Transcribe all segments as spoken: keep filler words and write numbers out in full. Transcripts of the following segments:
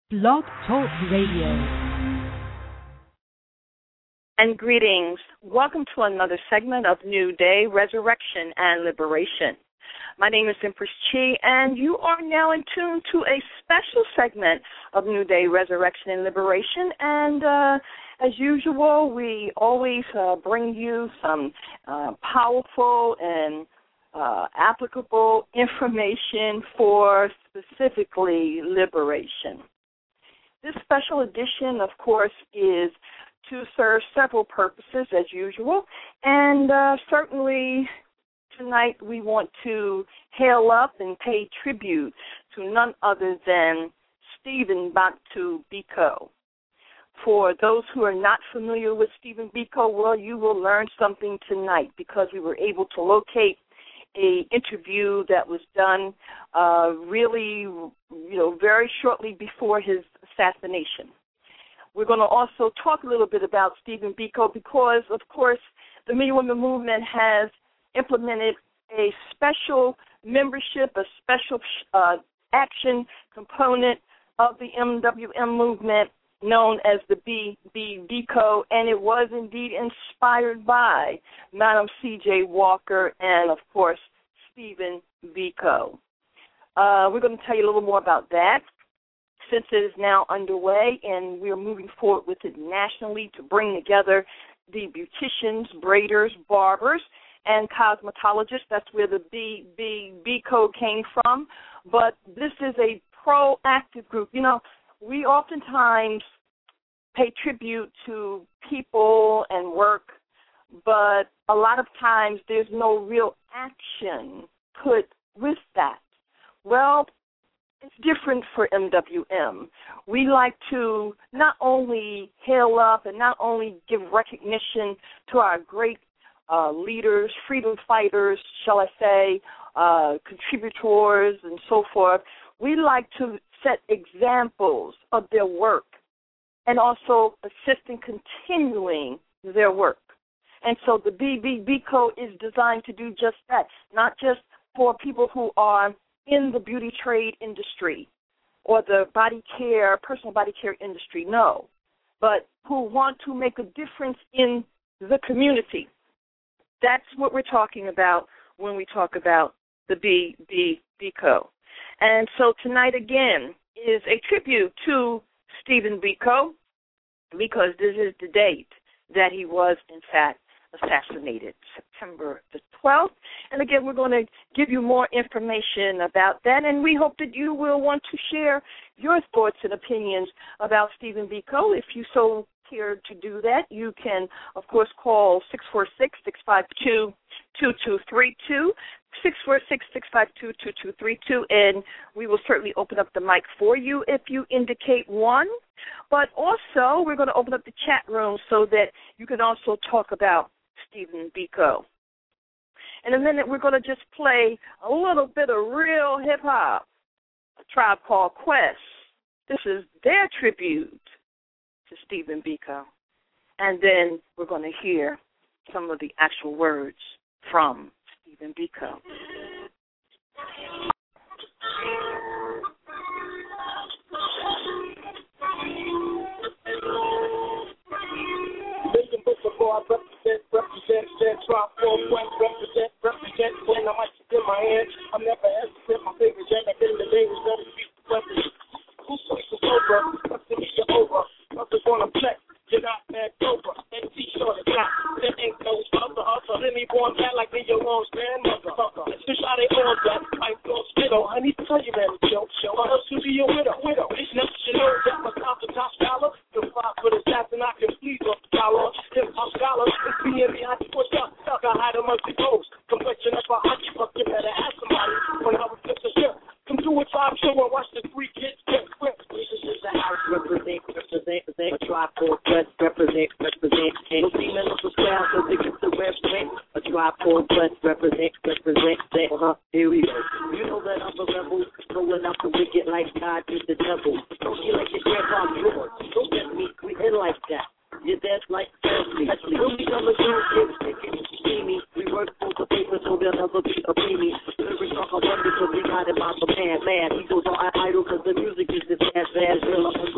Blog Talk Radio. And greetings. Welcome to another segment of New Day, Resurrection, and Liberation. My name is Empress Chi, and you are now in tune to a special segment of New Day, Resurrection, and Liberation. And uh, as usual, we always uh, bring you some uh, powerful and uh, applicable information for specifically liberation. This special edition, of course, is to serve several purposes, as usual, and uh, certainly tonight we want to hail up and pay tribute to none other than Stephen Bantu Biko. For those who are not familiar with Stephen Biko, well, you will learn something tonight because we were able to locate a interview that was done uh, really, you know, very shortly before his assassination. We're going to also talk a little bit about Stephen Biko because, of course, the Me Women Movement has implemented a special membership, a special uh, action component of the M W M movement known as the B B Biko, and it was indeed inspired by Madam C J Walker and, of course, Stephen Biko. Uh, we're going to tell you a little more about that since it is now underway, and we are moving forward with it nationally to bring together the beauticians, braiders, barbers, and cosmetologists. That's where the B B Biko came from. But this is a proactive group. You know, we oftentimes pay tribute to people and work, but a lot of times there's no real action put with that. Well, it's different for M W M. We like to not only hail up and not only give recognition to our great uh, leaders, freedom fighters, shall I say, uh, contributors and so forth. We like to set examples of their work and also assist in continuing their work. And so the B B Biko is designed to do just that, not just for people who are in the beauty trade industry or the body care, personal body care industry, no, but who want to make a difference in the community. That's what we're talking about when we talk about the B B Biko. And so tonight, again, is a tribute to Stephen Biko because this is the date that he was, in fact, assassinated, September the twelfth. And, again, we're going to give you more information about that, and we hope that you will want to share your thoughts and opinions about Stephen Biko. If you so care to do that, you can, of course, call six four six, six five two, two two three two, six four six, six five two, two two three two, and we will certainly open up the mic for you if you indicate one. But also, we're going to open up the chat room so that you can also talk about Stephen Biko. In a minute, we're going to just play a little bit of real hip-hop, A Tribe Called Quest. This is their tribute to Stephen Biko. And then we're going to hear some of the actual words from Stephen Biko. Before I represent, represent, represent, drop four points, represent, represent, when I might in my hand, I'm never hesitant, my favorite jam, I've been in the lane, was never beat the weapon. Who's pushing over, what's the media over, nothing's on a flex, you're not bad over, that t-shirt is not, there ain't no other hustle, let me born bad like me, your own grandmother, let's just how they all that, I don't spit on, I need to tell you that it's joke, show, or else you'll be a widow, widow, it's never you know that my top to top scholar, the five for the stats and I can please off the dollar, hip-hop scholar, it's being behind the push up, stuck, I hide amongst the ghosts, complexion of a hockey puck, you better ask somebody, when I was just a ship, come do a time show and watch the three kids get quick. This is the house, represent, represent, represent, tribe called Quest, represent, represent, and no female of the crowd, so they get the represent, a tribe called Quest, represent, represent, uh-huh, here we go. You know that I'm a rebel, rolling out the wicked like God did the devil. Don't you like your grandpa George? Don't get me, we in like that. Your dad's like family. When we come to do kids, they can see me. We work for the paper so they'll never be a me. Lyrics are a wonder because we got it by the man, man. He goes on idle because the music is just as bad as real. I'm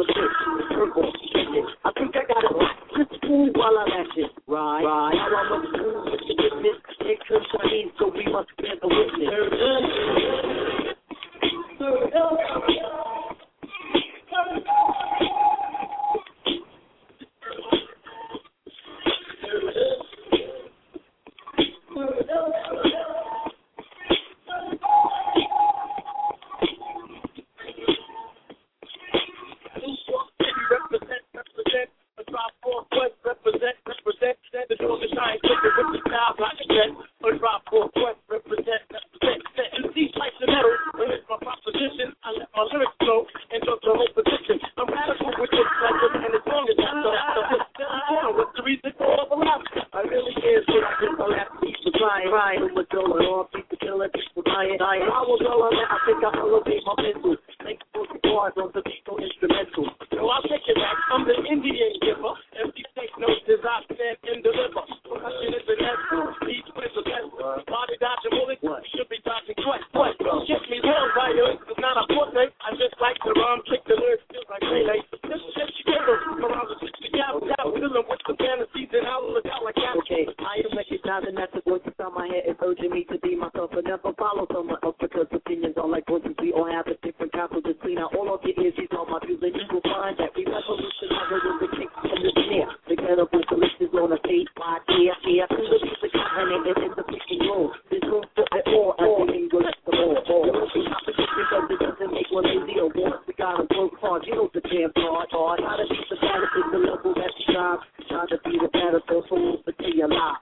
I'm the Indian giver. Empty take notes as I stand and deliver. Percussion is an essence. Speed with the best. Body dodging bullets. Should be dodging twice. What? Get me real violence. It's not a forte. I just like to rhyme. Kick the lyrics. Feels like Pele. This is just together. Around the sixty gals out. Dealing with the fantasies and I'll look out like that. Okay, I am recognizing that the voice inside my head is urging me to be myself and never follow someone else because opinions are like voices. We all have a different counsel to clean out all of your ears. You know my views and you will find that we revolutionize with the kick and the snare. The ghetto with the list is on a fade wide air, air. To the music and it is the freaking room. There's room for it all as we can go let the ball. There won't be competition because it doesn't make one lazy or once. We gotta work hard. You know the damn hard, hard. How to be the baddest is the level that you drive. Trying to be the baddest of fools, but tell you a lie.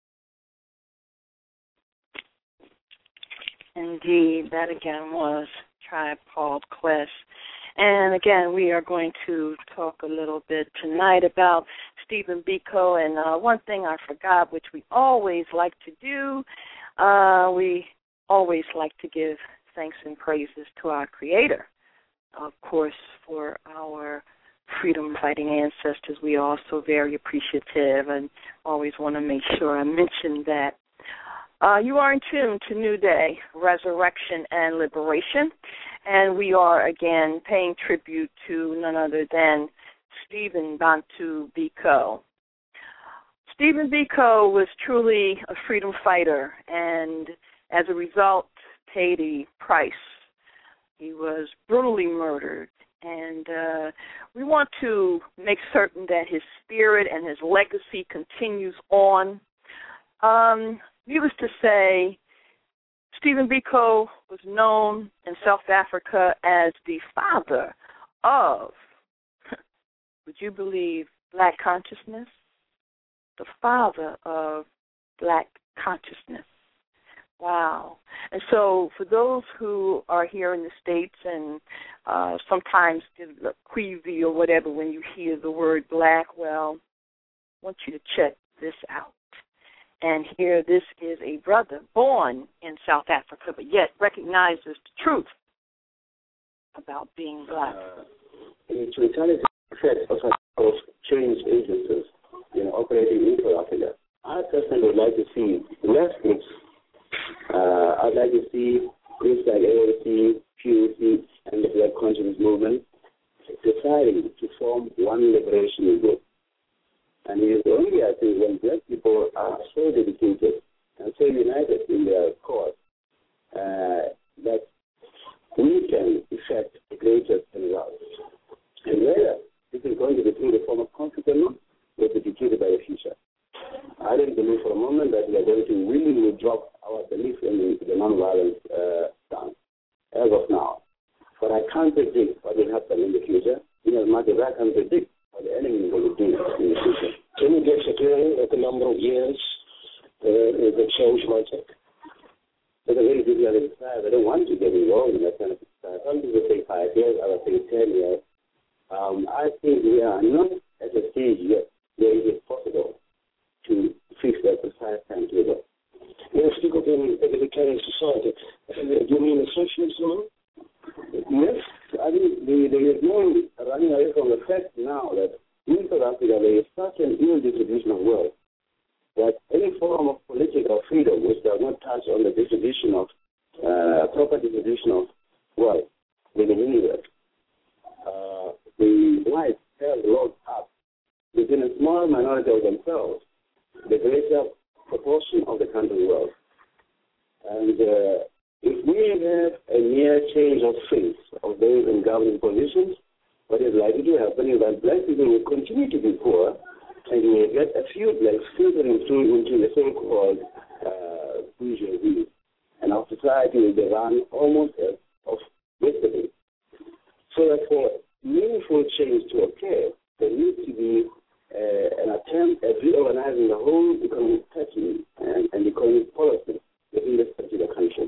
Indeed, that again was Tribe Called Quest. And again, we are going to talk a little bit tonight about Stephen Biko. And uh, one thing I forgot, which we always like to do, uh, we always like to give thanks and praises to our Creator, of course, for our freedom-fighting ancestors. We are also very appreciative and always want to make sure I mention that. Uh, you are in tune to New Day, Resurrection and Liberation, and we are, again, paying tribute to none other than Stephen Bantu Biko. Stephen Biko was truly a freedom fighter, and as a result, paid a price. He was brutally murdered, and uh, we want to make certain that his spirit and his legacy continues on. Um, needless to say, Stephen Biko was known in South Africa as the father of, would you believe, black consciousness? The father of black consciousness. Wow. And so for those who are here in the States and uh, sometimes get queasy or whatever when you hear the word black, well, I want you to check this out. And here, this is a brother born in South Africa, but yet recognizes the truth about being black. Uh, in totality, of change agencies, you know, operating in South Africa, I personally would like to see less groups. Uh, I'd like to see groups like A O C, P U C, and the Black Consciousness Movement deciding to form one liberation group. And it is only, I think, when black people are so dedicated and so united in their cause uh, that we can effect the greatest results. And whether this is going to be through the form of conflict or not will be dictated by the future. I don't believe for a moment that we are going to willingly drop our belief in the, the nonviolence uh, stance as of now. But I can't predict what will happen in the future, in as much as I can predict what the enemy will do in the future. Can you get a feeling at the number of years uh, the change might take? It's a very difficult exercise. I don't want to get involved in that kind of exercise. Some people say five years, others say ten years. Um, I think we are not at a stage yet where it is possible to fix that precise timetable. If you go in a vegetarian society, do you mean a socialist one? Yes, I think there is no running away from the fact now that in South Africa there is such an ill distribution of wealth that any form of political freedom which does not touch on the distribution of uh, proper distribution of wealth within anywhere, uh, the whites have locked up within a small minority of themselves the greater proportion of the country's wealth. And uh, if we have a mere change of face of those in governing positions, what is likely to happen is that black people will continue to be poor, and you will get a few blacks filtering through into the so-called uh, bourgeoisie, and our society will be run almost as of yesterday. So that for meaningful change to occur, there needs to be uh, an attempt at reorganizing the whole economic pattern and, and economic policy within this particular country.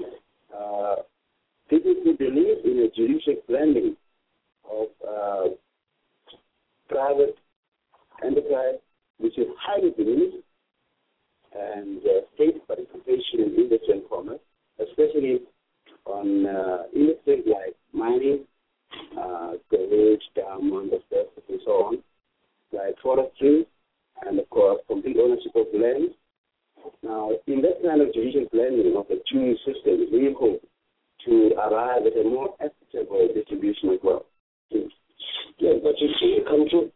Uh, people who believe in a judicial blending of uh, private enterprise, which is highly diminished, and uh, state participation in industry and commerce, especially on uh, industries like mining, uh, storage, diamond, asbestos, and so forestry, and of course, complete ownership of land. Now, in that kind of judicial planning of the two systems, we hope to arrive at a more equitable distribution of wealth. Yeah, but you see a country,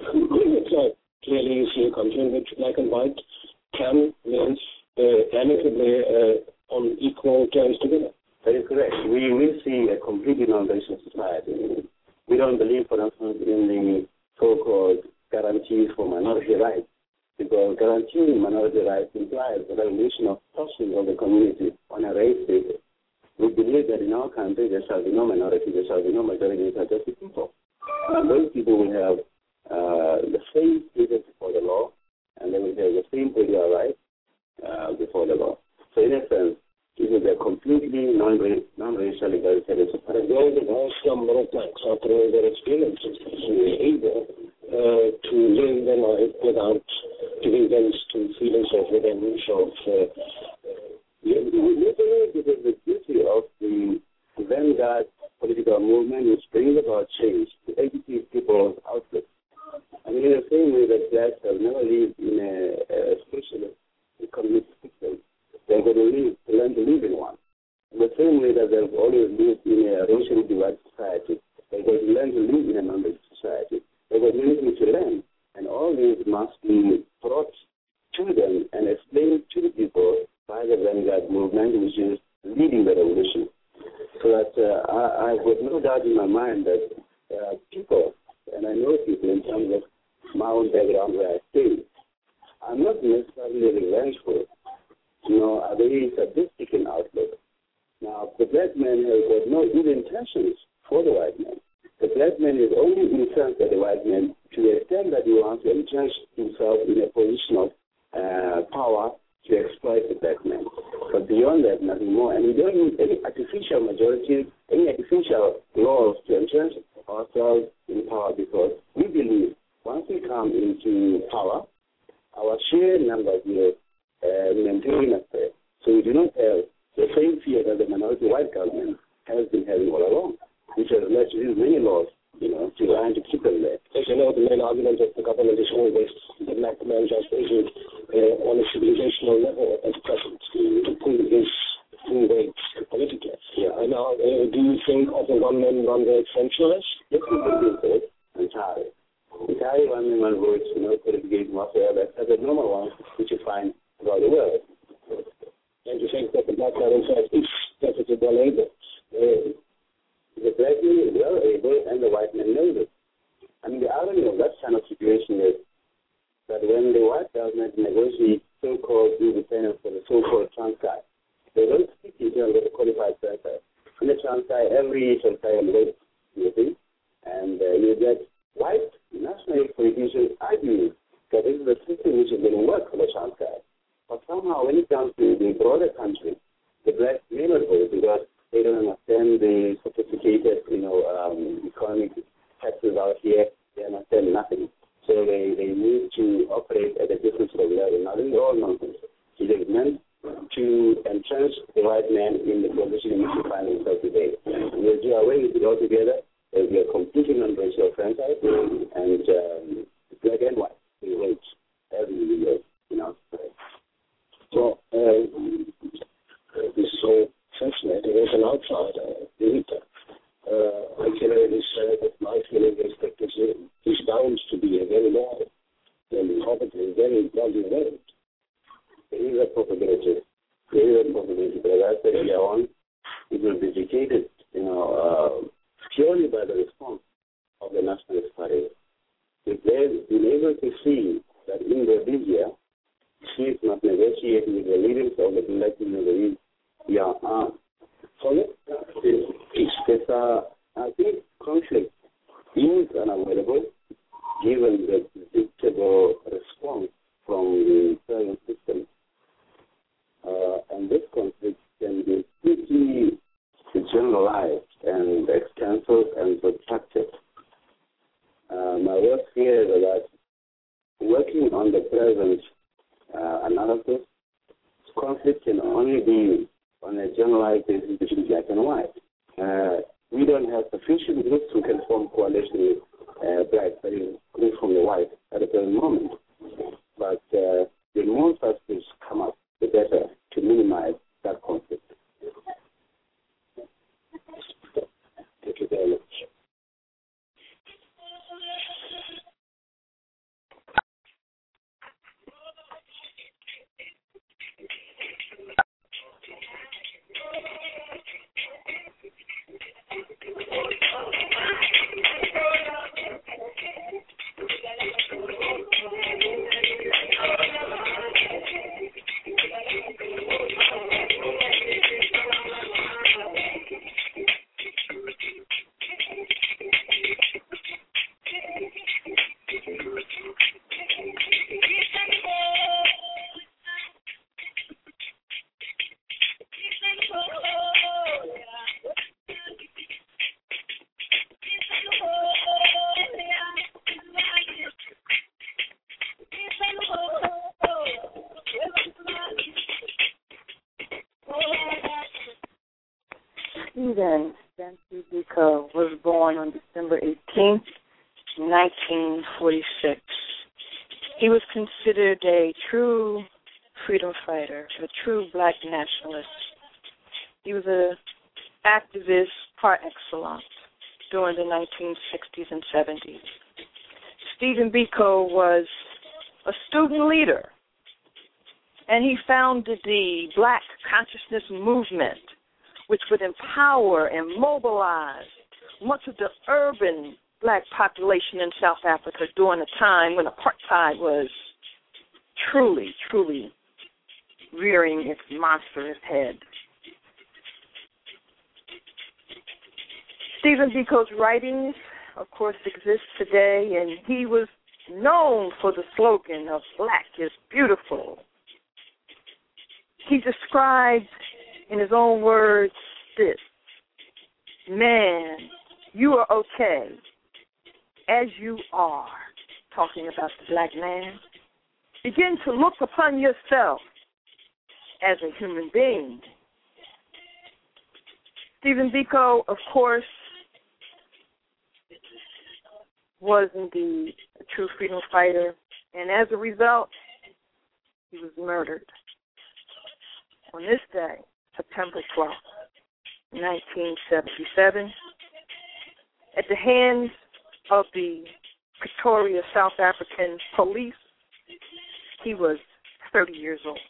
it's like clearly you see a country in which black and white can live uh, amicably uh, on equal terms together. That is correct. We will see a completely non-racial society. We don't believe, for instance, in the so-called guarantees for minority rights, because guaranteeing minority rights implies the recognition of portions of the community on a race basis. We believe that in our country there shall be no minority, there shall be no majority, there shall just be people. And those people will have uh, the same status before the law, and they will have the same political rights uh, before the law. So in a sense, it is a completely non-racial, non-racial egalitarian society. Those that have some middle class, after all their experiences, will be able uh, to live their life without giving vent to feelings of revenge, of uh, Yes, we believe it is the duty of the vanguard political movement which brings about change to educate people's outlook. I mean, in the same way that blacks have never lived in a, a socialist economic system, they're going to live, to learn to live in one. In the same way that they've always lived in a racially divided society, they're going to learn to live in a non-racial society. They've got many things to learn, and all these must be brought to them and explained to the people by the vanguard movement, which is leading the revolution. So that uh, I, I've got no doubt in my mind that uh, people, and I know people in terms of my own background where I stay, are not necessarily revengeful. You know, are very sadistic in outlook. Now, the black man has got no good intentions for the white man. The black man is only influenced by the white man to the extent that he wants to entrench himself in a position of uh, power to exploit the black man. But beyond that, nothing more. And we don't need any artificial majority, any artificial laws to entrench ourselves in power, because we believe once we come into power, our sheer numbers will uh, maintain us there. So we do not have the same fear that the minority white government has been having all along, which has led to these many laws, you know, to try to keep them there. As you know, the main argument of the government is always the black man just isn't uh, on a civilizational level at present to pull his full weight politically. Yeah. And now, uh, do you think of the one man, one vote centralists? Yes, we do so entirely. Entirely one man, one vote, you know, qualification whatsoever, except the normal ones which you find throughout the world. And you think that the black man, in fact, is perfectly well able? Uh, the black man is well able and the white man knows it. I mean, the irony of that kind of situation is that when the white government negotiates so-called independence for the so-called Transkei, they don't speak in terms of the qualified person. In the Transkei, every Transkei votes, you see, and uh, you get white nationalist politicians arguing that this is a system which is going to work for the Transkei. But somehow, when it comes to the broader country, the blacks may not vote because they don't understand the sophisticated, you know, um, economic taxes out here. They understand nothing. So they, they need to operate at a different sort of level. Now, this is all nonsense. It is meant to entrench the white man in the position in which he finds himself today. And we'll do away with it altogether. There will be a completely non-racial franchise, and um, black and white will wait every year in our society. So, uh, it is so fascinating as an outsider, isn't it? Uh, I can only say that my feeling is that this is bound to be a very long and probably very bloody road. There is a possibility. There is a possibility. But as I said earlier on, it will be dictated, you know, uh, purely by the response of the Nationalist Party. If they've been able to see that in Rhodesia, she is not negotiating with the leaders of the elected Rhodesia, yeah, uh, so it's, it's, uh, I think conflict is unavoidable given the predictable response from the present system. Uh, and this conflict can be pretty generalized and extensive and protracted. Uh, my work here is that working on the present uh, analysis, conflict can only be on a generalized basis between black and white. Uh, we don't have sufficient groups who can form coalition with uh, black, that is, groups from the white at the present Stephen Spencer Biko was born on December eighteenth, nineteen forty-six. He was considered a true freedom fighter, a true black nationalist. He was an activist par excellence during the nineteen sixties and seventies. Stephen Biko was a student leader, and he founded the Black Consciousness Movement, which would empower and mobilize much of the urban black population in South Africa during a time when apartheid was truly, truly rearing its monstrous head. Stephen Biko's writings, of course, exist today, and he was known for the slogan of "Black is Beautiful." He described in his own words this: "Man, you are okay as you are," talking about the black man. "Begin to look upon yourself as a human being." Stephen Biko, of course, was indeed a true freedom fighter, and as a result, he was murdered on this day, September twelfth, nineteen seventy-seven, at the hands of the Pretoria, South African police. He was thirty years old.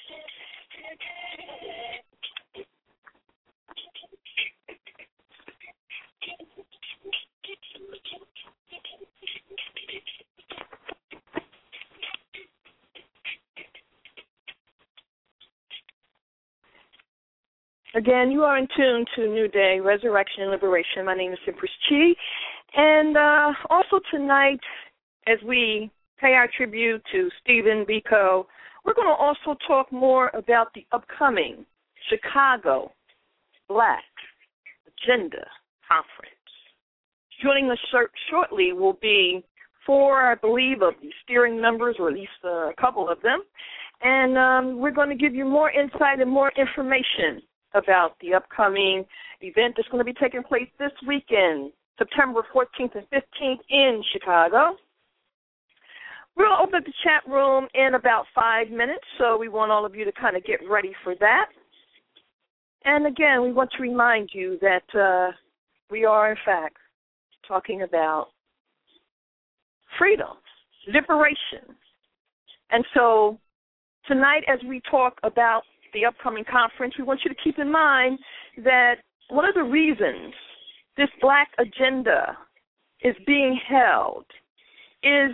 Again, you are in tune to New Day, Resurrection and Liberation. My name is Empress Chi. And uh, also tonight, as we pay our tribute to Stephen Biko, we're going to also talk more about the upcoming Chicago Black Agenda Conference. Joining us short- shortly will be four, I believe, of the steering members, or at least uh, a couple of them. And um, we're going to give you more insight and more information about the upcoming event that's going to be taking place this weekend, September fourteenth and fifteenth in Chicago. We'll open up the chat room in about five minutes, so we want all of you to kind of get ready for that. And again, we want to remind you that uh, we are, in fact, talking about freedom, liberation. And so tonight, as we talk about the upcoming conference, we want you to keep in mind that one of the reasons this Black agenda is being held is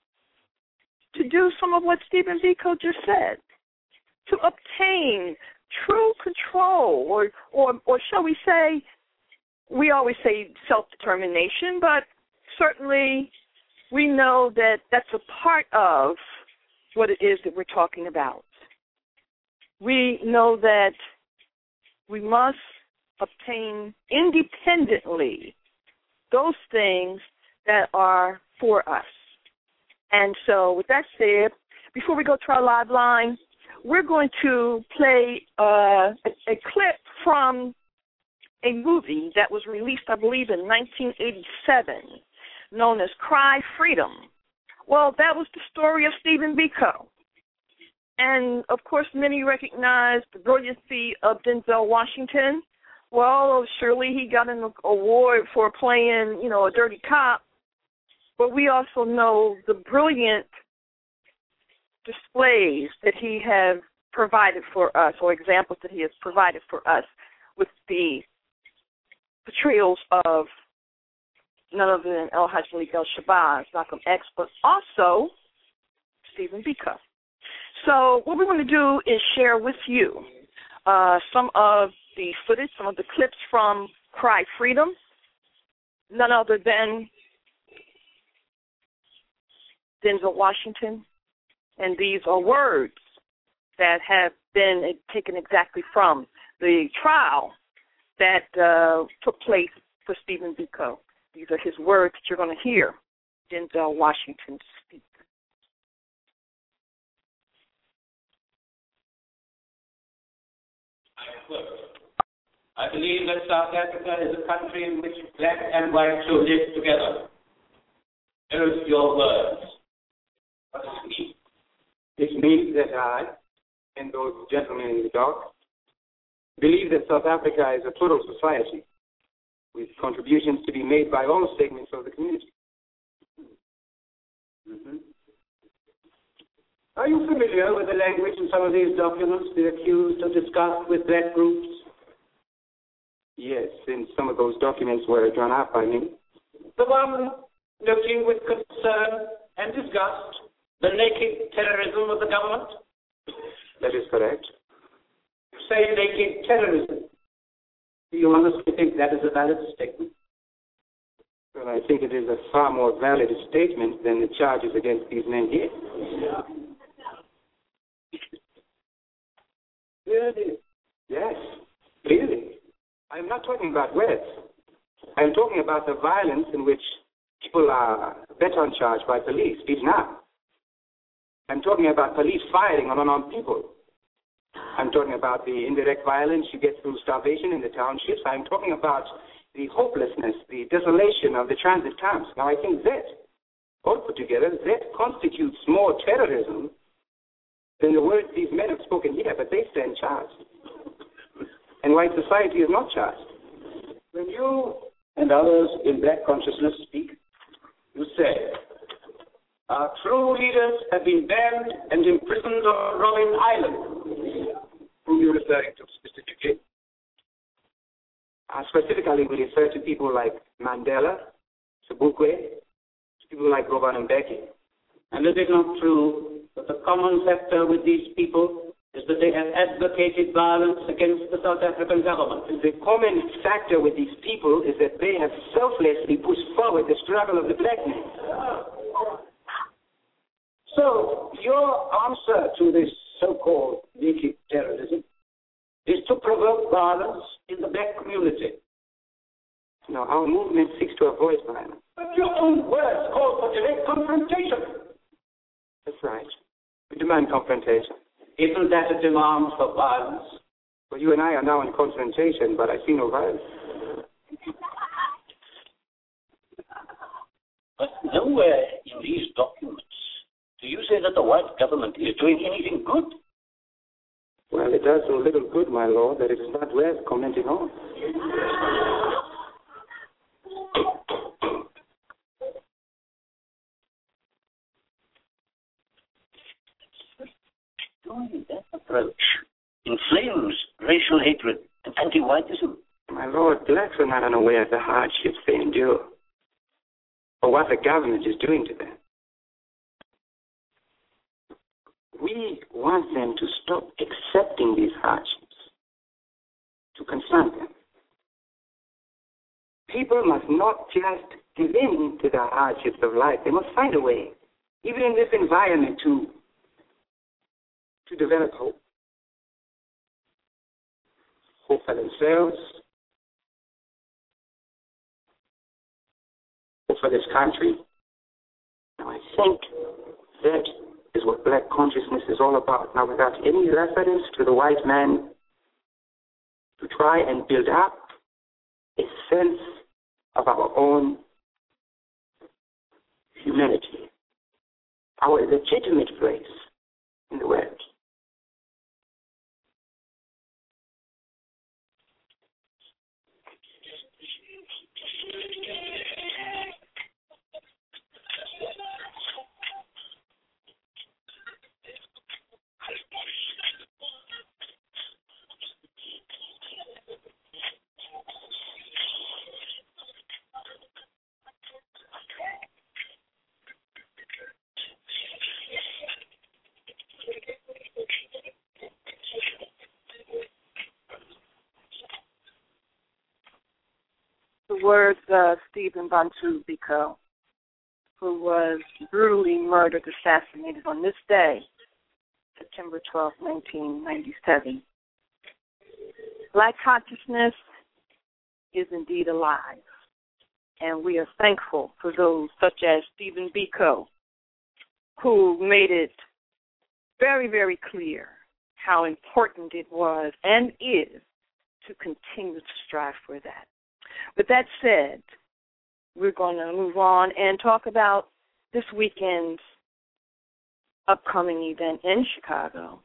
to do some of what Stephen Biko just said, to obtain true control, or, or, or shall we say, we always say self-determination, but certainly we know that that's a part of what it is that we're talking about. We know that we must obtain independently those things that are for us. And so with that said, before we go to our live line, we're going to play uh, a, a clip from a movie that was released, I believe, in nineteen eighty-seven, known as Cry Freedom. Well, that was the story of Stephen Biko. And, of course, many recognize the brilliancy of Denzel Washington. Well, surely he got an award for playing, you know, a dirty cop. But we also know the brilliant displays that he has provided for us, or examples that he has provided for us with the portrayals of none other than El Hajj Malik El-Shabazz, Malcolm X, but also Stephen Biko. So what we want to do is share with you uh, some of the footage, some of the clips from Cry Freedom, none other than Denzel Washington. And these are words that have been taken exactly from the trial that uh, took place for Stephen Biko. These are his words that you're going to hear Denzel Washington speak. I believe that South Africa is a country in which black and white should live together. Here's your words. What does it mean? This means that I, and those gentlemen in the dark, believe that South Africa is a plural society with contributions to be made by all segments of the community. Mm-hmm. Are you familiar with the language in some of these documents the accused have discussed with black groups? Yes, and some of those documents were drawn up by me. The one looking with concern and disgust the naked terrorism of the government? That is correct. You say naked terrorism. Do you honestly think that is a valid statement? Well, I think it is a far more valid statement than the charges against these men here. Really? Yes, clearly. I am not talking about words. I am talking about the violence in which people are better on charge by police, even now. I'm talking about police firing on unarmed people. I'm talking about the indirect violence you get through starvation in the townships. I'm talking about the hopelessness, the desolation of the transit camps. Now, I think that, all put together, that constitutes more terrorism than the words these men have spoken here, but they stand charged. And white society is not charged. When you and others in black consciousness speak, you say, our true leaders have been banned and imprisoned on Robben Island. Who are you referring to specifically? Uh, specifically, we refer to people like Mandela, Sobukwe, people like Govan Mbeki. And is it not true that the common factor with these people is that they have advocated violence against the South African government? The common factor with these people is that they have selflessly pushed forward the struggle of the black man. So, your answer to this so-called naked terrorism is to provoke violence in the black community. No, our movement seeks to avoid violence. But your own words call for direct confrontation. That's right. We demand confrontation. Isn't that a demand for violence? Well, you and I are now in confrontation, but I see no violence. But nowhere in these documents do you say that the white government is doing anything good? Well, it does so little good, my lord, that it is not worth commenting on. That approach inflames racial hatred and anti-whiteism. My lord, blacks are not unaware of the hardships they endure or what the government is doing to them. We want them to stop accepting these hardships, to confront them. People must not just give in to the hardships of life. They must find a way, even in this environment, to, to develop hope. Hope for themselves, hope for this country. Now, I think that is what black consciousness is all about. Now, without any reference to the white man, to try and build up a sense of our own humanity, our legitimate place in the world. The words of Stephen Bantu Biko, who was brutally murdered, assassinated on this day, September twelfth, nineteen ninety-seven. Black consciousness is indeed alive, and we are thankful for those such as Stephen Biko, who made it very, very clear how important it was and is to continue to strive for that. With that said, we're going to move on and talk about this weekend's upcoming event in Chicago.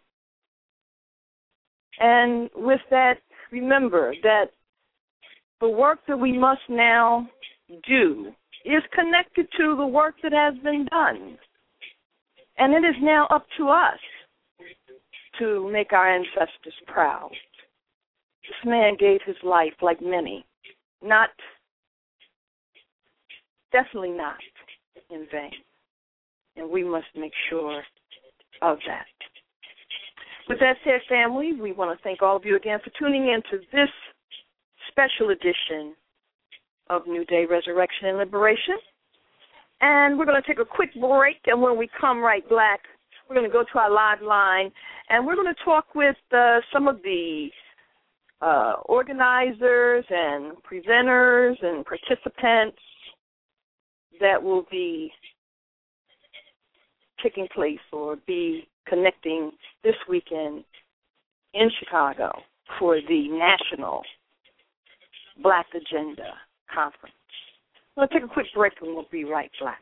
And with that, remember that the work that we must now do is connected to the work that has been done. And it is now up to us to make our ancestors proud. This man gave his life like many, not, definitely not in vain. And we must make sure of that. With that said, family, we want to thank all of you again for tuning in to this special edition of New Day Resurrection and Liberation. And we're going to take a quick break, and when we come right back, we're going to go to our live line, and we're going to talk with uh, some of the uh, organizers and presenters and participants that will be taking place or be connecting this weekend in Chicago for the National Black Agenda Conference. We'll take a quick break and we'll be right back.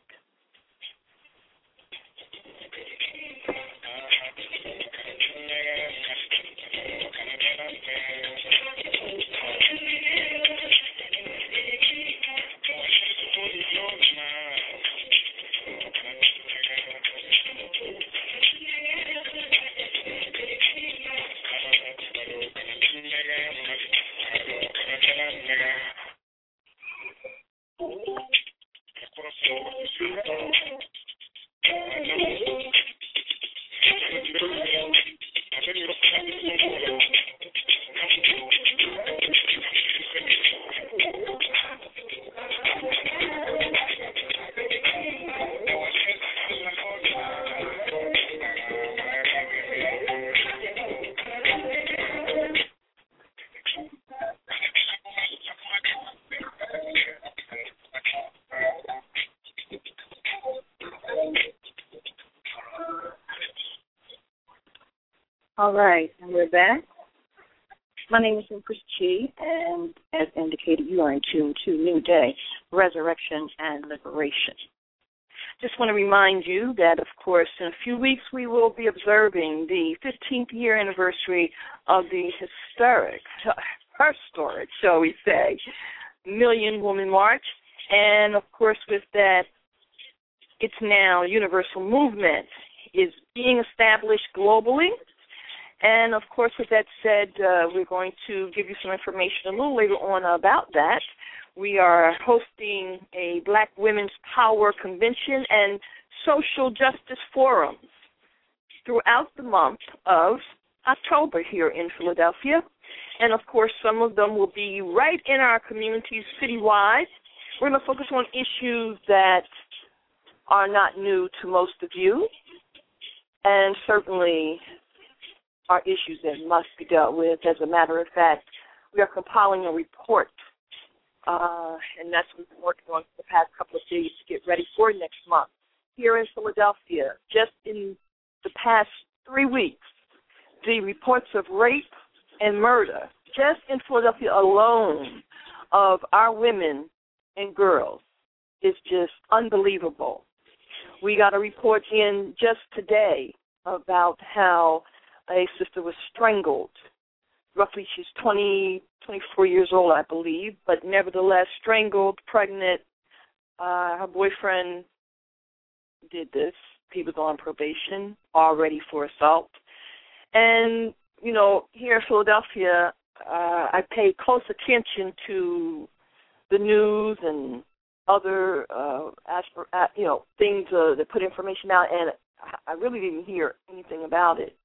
All right, and we're back. My name is Empress Chi, and as indicated, you are in tune to New Day, Resurrection and Liberation. Just want to remind you that, of course, in a few weeks we will be observing the fifteenth year anniversary of the historic, historic, shall we say, Million Woman March. And, of course, with that, it's now universal movement is being established globally. And, of course, with that said, uh, we're going to give you some information a little later on about that. We are hosting a Black Women's Power Convention and social justice forums throughout the month of October here in Philadelphia. And, of course, some of them will be right in our communities citywide. We're going to focus on issues that are not new to most of you, and certainly are issues that must be dealt with. As a matter of fact, we are compiling a report, uh, and that's what we've been working on for the past couple of days to get ready for next month. Here in Philadelphia, just in the past three weeks, the reports of rape and murder, just in Philadelphia alone, of our women and girls is just unbelievable. We got a report in just today about how a sister was strangled. Roughly she's twenty, twenty-four years old, I believe, but nevertheless strangled, pregnant. Uh, her boyfriend did this. He was on probation already for assault. And, you know, here in Philadelphia, uh, I pay close attention to the news and other, uh, aspir- uh, you know, things uh, that put information out, and I really didn't hear anything about it.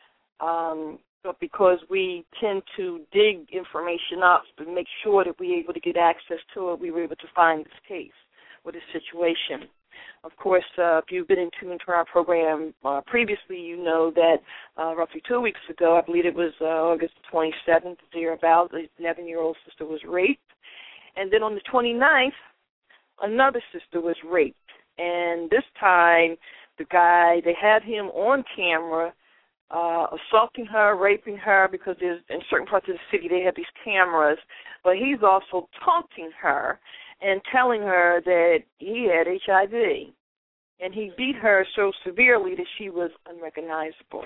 Um, but because we tend to dig information up to make sure that we're able to get access to it, we were able to find this case or this situation. Of course, uh, if you've been in tune to our program uh, previously, you know that uh, roughly two weeks ago, I believe it was uh, August twenty-seventh, thereabout, the eleven-year-old sister was raped. And then on the twenty-ninth, another sister was raped. And this time, the guy, they had him on camera uh, assaulting her, raping her, because there's, in certain parts of the city they have these cameras, but he's also taunting her and telling her that he had H I V. And he beat her so severely that she was unrecognizable.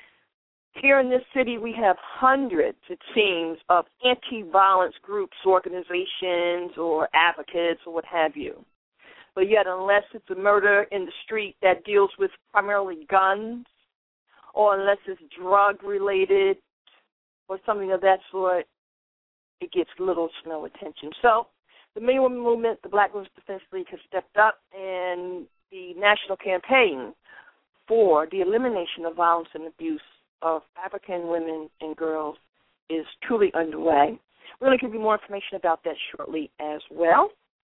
Here in this city, we have hundreds, it seems, of anti-violence groups, organizations, or advocates, or what have you. But yet, unless it's a murder in the street that deals with primarily guns, or unless it's drug-related, or something of that sort, it gets little to no attention. So, the Million Women Movement, the Black Women's Defense League, has stepped up, and the national campaign for the elimination of violence and abuse of African women and girls is truly underway. We're going to give you more information about that shortly as well,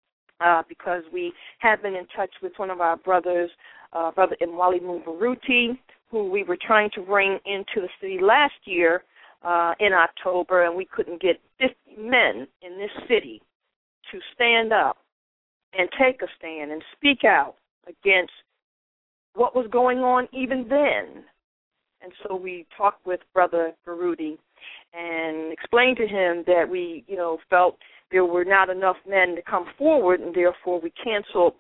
uh, because we have been in touch with one of our brothers, uh, Brother Mwali Mubaruti, who we were trying to bring into the city last year uh, in October, and we couldn't get fifty men in this city to stand up and take a stand and speak out against what was going on even then. And so we talked with Brother Baruti and explained to him that we, you know, felt there were not enough men to come forward, and therefore we canceled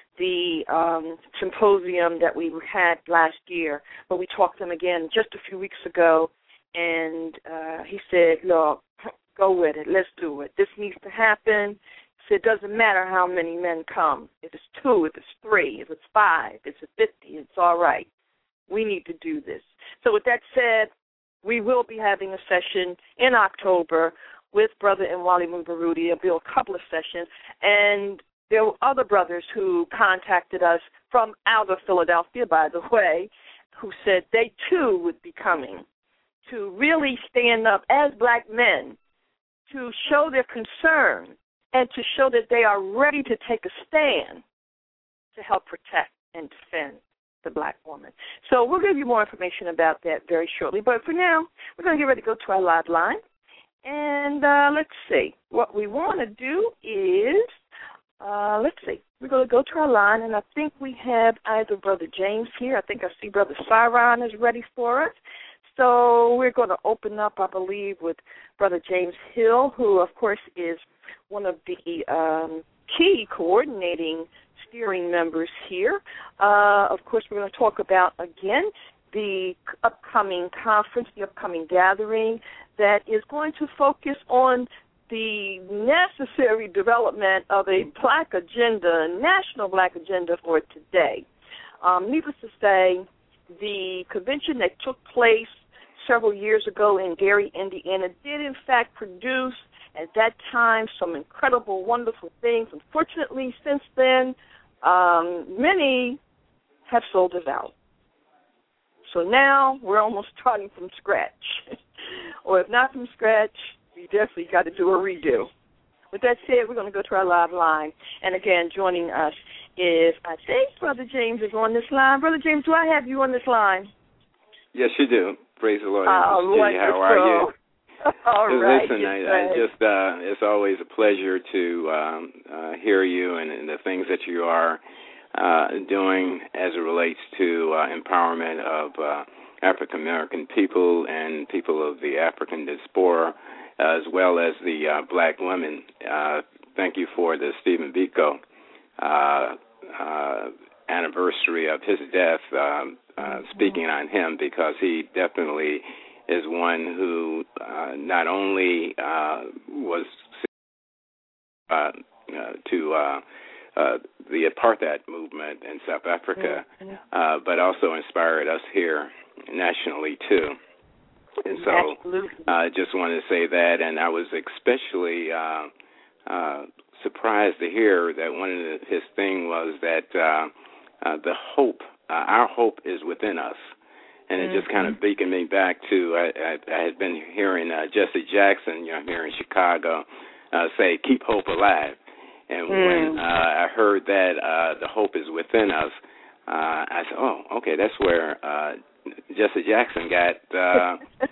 the um, symposium that we had last year. But we talked to him again just a few weeks ago, and uh, he said, look, go with it. Let's do it. This needs to happen. He said, it doesn't matter how many men come. If it's two, if it's three, if it's five, if it's fifty, it's all right. We need to do this. So with that said, we will be having a session in October with Brother Mwali Mubaruti. There'll be a couple of sessions. And there were other brothers who contacted us from out of Philadelphia, by the way, who said they, too, would be coming to really stand up as black men to show their concern and to show that they are ready to take a stand to help protect and defend the black woman. So we'll give you more information about that very shortly. But for now, we're going to get ready to go to our live line. And uh, let's see. What we want to do is, uh, let's see. We're going to go to our line, and I think we have either Brother James here. I think I see Brother Siron is ready for us. So we're going to open up, I believe, with Brother James Hill, who, of course, is one of the um, key coordinating steering members here. Uh, of course, we're going to talk about, again, the upcoming conference, the upcoming gathering that is going to focus on the necessary development of a black agenda, a national black agenda for today. Um, needless to say, the convention that took place several years ago in Gary, Indiana, did in fact produce at that time some incredible, wonderful things. Unfortunately, since then, um, many have sold us out. So now we're almost starting from scratch. Or if not from scratch, we definitely got to do a redo. With that said, we're going to go to our live line. And again, joining us is, I think, Brother James is on this line. Brother James, do I have you on this line? Yes, you do. Praise the Lord. Oh, How are you? All right. Listen, I, I just, uh, it's always a pleasure to um, uh, hear you and, and the things that you are uh, doing as it relates to uh, empowerment of uh, African American people and people of the African diaspora, as well as the uh, black women. Uh, thank you for the Stephen Biko uh, uh, anniversary of his death, um, uh, speaking on him, because he definitely is one who uh, not only uh, was uh, uh, to uh, uh, the apartheid movement in South Africa, uh, but also inspired us here nationally too. And so I uh, just wanted to say that, and I was especially uh, uh, surprised to hear that one of the, his thing was that uh, uh, the hope, uh, our hope is within us. And it just kind of beaconed me back to, I, I, I had been hearing uh, Jesse Jackson, you know, here in Chicago, uh, say, keep hope alive. And mm. when uh, I heard that uh, the hope is within us, uh, I said, oh, okay, that's where uh, Jesse Jackson got uh,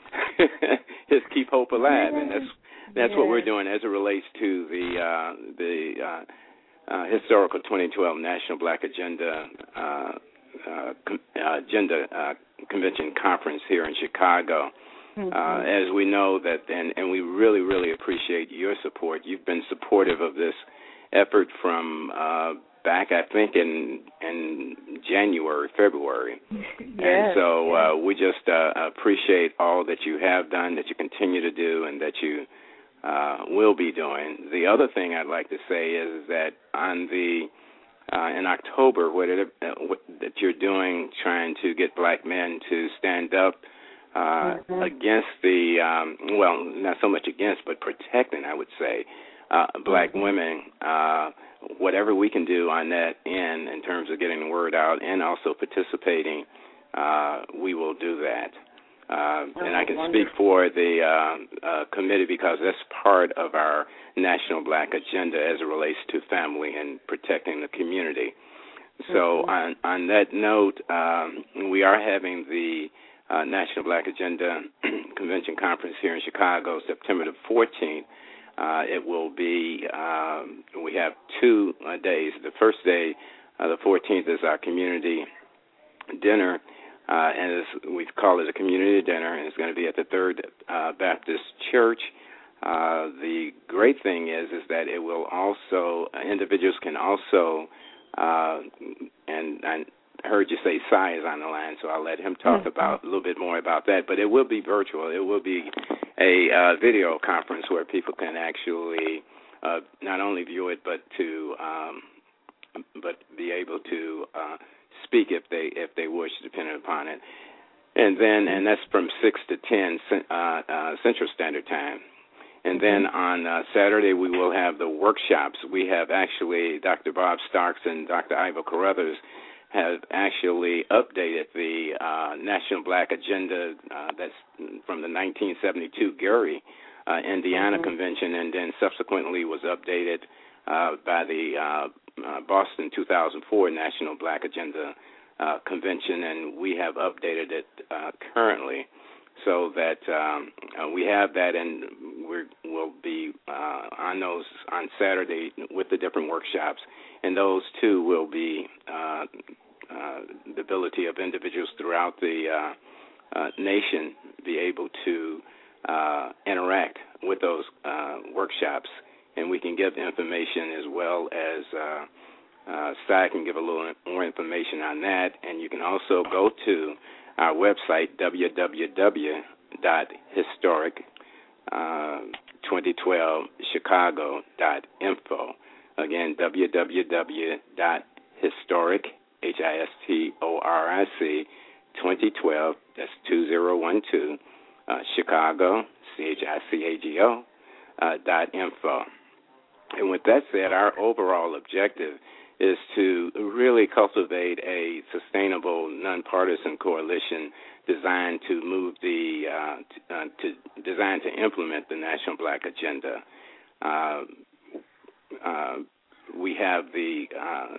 his keep hope alive. And that's that's yeah. what we're doing as it relates to the, uh, the uh, uh, historical twenty twelve National Black Agenda uh uh, com- uh, Agenda uh, Convention Conference here in Chicago. Mm-hmm. Uh, as we know that, and, and we really, really appreciate your support. You've been supportive of this effort from uh, back, I think, in in January, February. Yes, and so yes. uh, we just uh, appreciate all that you have done, that you continue to do, and that you uh, will be doing. The other thing I'd like to say is that on the uh, in October, what, it, uh, what that you're doing, trying to get black men to stand up Uh, mm-hmm. against the, um, well, not so much against, but protecting, I would say, uh, black mm-hmm. women, uh, whatever we can do on that end in terms of getting the word out and also participating, uh, we will do that. Uh, oh, and I can wonderful. speak for the uh, uh, committee because that's part of our National Black Agenda as it relates to family and protecting the community. So mm-hmm. on, on that note, um, we are having the Uh, National Black Agenda Convention Conference here in Chicago, September the fourteenth. Uh, it will be, um, we have two uh, days. The first day, uh, the fourteenth, is our community dinner, uh, and it's, we call it a community dinner, and it's going to be at the Third uh, Baptist Church. Uh, the great thing is, is that it will also, uh, individuals can also, uh, and, and heard you say Cy is on the line, so I'll let him talk mm-hmm. about a little bit more about that. But it will be virtual. It will be a uh, video conference where people can actually uh, not only view it, but to um, but be able to uh, speak if they if they wish, depending upon it. And then and that's from six to ten uh, uh, Central Standard Time. And then on uh, Saturday we will have the workshops. We have actually Doctor Bob Starks and Doctor Ivo Carruthers have actually updated the uh, National Black Agenda uh, that's from the nineteen seventy-two Gary, uh, Indiana mm-hmm. Convention, and then subsequently was updated uh, by the uh, uh, Boston two thousand four National Black Agenda uh, Convention, and we have updated it uh, currently so that um, uh, we have that, and we will be uh, on those on Saturday with the different workshops, and those too will be uh, uh, the ability of individuals throughout the uh, uh, nation be able to uh, interact with those uh, workshops, and we can give information as well as uh, uh, Cy can give a little more information on that, and you can also go to our website, w w w dot historic twenty twelve chicago dot info. Again, w w w dot historic, H I S T O R I C, twenty twelve, that's two zero one two, uh, Chicago, C H I C A G O, uh, dot info. And with that said, our overall objective is to really cultivate a sustainable, nonpartisan coalition designed to move the, uh, to, uh, to designed to implement the National Black Agenda. Uh, uh, we have the, uh,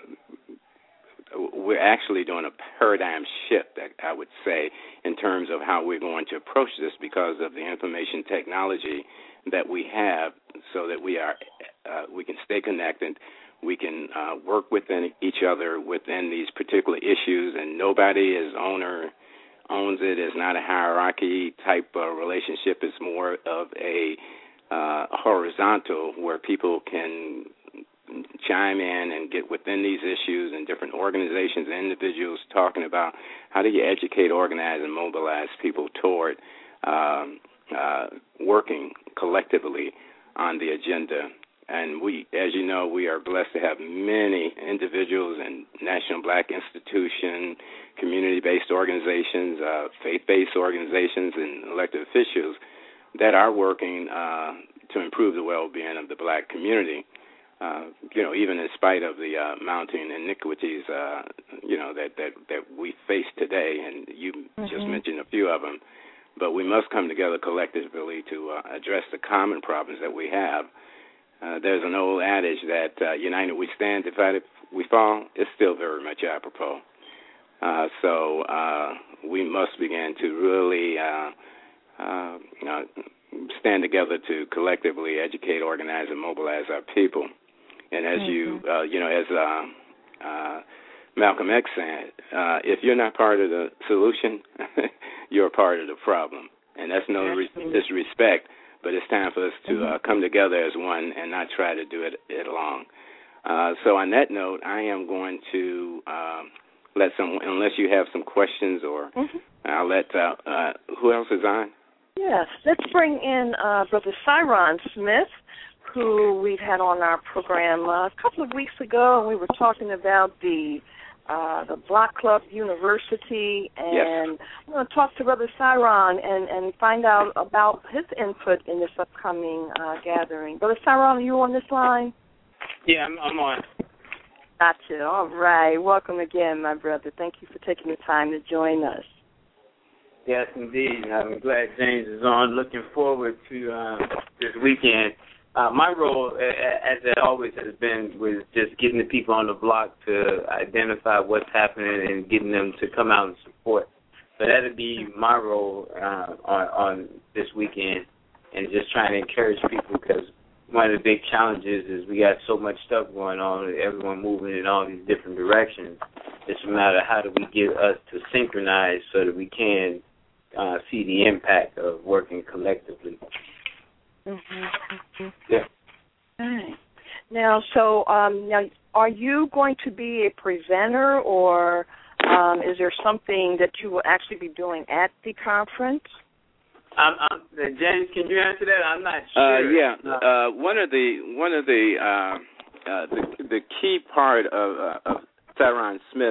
we're actually doing a paradigm shift, I would say, in terms of how we're going to approach this because of the information technology that we have, so that we are, uh, we can stay connected. We can uh, work within each other within these particular issues, and nobody is owner owns it. It's not a hierarchy type of relationship. It's more of a uh, horizontal where people can chime in and get within these issues, and different organizations and individuals talking about how do you educate, organize, and mobilize people toward um, uh, working collectively on the agenda. And we, as you know, we are blessed to have many individuals and National Black Institution, community-based organizations, uh, faith-based organizations, and elected officials that are working uh, to improve the well-being of the black community. Uh, you know, even in spite of the uh, mounting iniquities, uh, you know, that, that, that we face today, and you mm-hmm. just mentioned a few of them. But we must come together collectively to uh, address the common problems that we have. Uh, there's an old adage that uh, united we stand, divided we fall. It's still very much apropos. Uh, so uh, we must begin to really uh, uh, uh, stand together to collectively educate, organize, and mobilize our people. And as mm-hmm. you, uh, you know, as uh, uh, Malcolm X said, uh, if you're not part of the solution, you're a part of the problem. And that's no re- disrespect, but it's time for us to uh, come together as one and not try to do it, it alone. Uh, so on that note, I am going to um, let some, unless you have some questions, or mm-hmm. I'll let, uh, uh, who else is on? Yes, let's bring in uh, Brother Cyron Smith, who we've had on our program uh, a couple of weeks ago, and we were talking about the uh, the Block Club University, and yes. I'm going to talk to Brother Cyron and, and find out about his input in this upcoming uh, gathering. Brother Cyron, are you on this line? Yeah, I'm, I'm on. Gotcha. All right. Welcome again, my brother. Thank you for taking the time to join us. Yes, indeed. I'm glad James is on. Looking forward to uh, this weekend. Uh, my role, as it always has been, was just getting the people on the block to identify what's happening and getting them to come out and support. So that'll be my role uh, on, on this weekend, and just trying to encourage people, because one of the big challenges is we got so much stuff going on, everyone moving in all these different directions. It's a matter of how do we get us to synchronize so that we can uh, see the impact of working collectively. Mm-hmm. Yeah. Right. Now, so um, now, are you going to be a presenter, or um, is there something that you will actually be doing at the conference? Um, um, James, can you answer that? I'm not sure. Uh, yeah. Uh, one of the one of the uh, uh, the, the key part of, uh, of Cyron Smith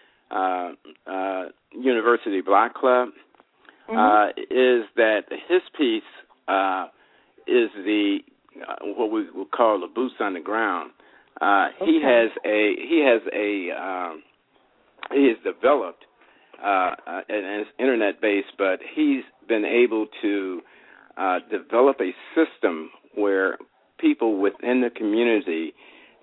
uh, uh, University Block Club mm-hmm. uh, is that his piece. Uh, is the uh, what we would call the boots on the ground. Uh, okay. He has a he has a um, he has developed uh, uh, and it's internet based, but he's been able to uh, develop a system where people within the community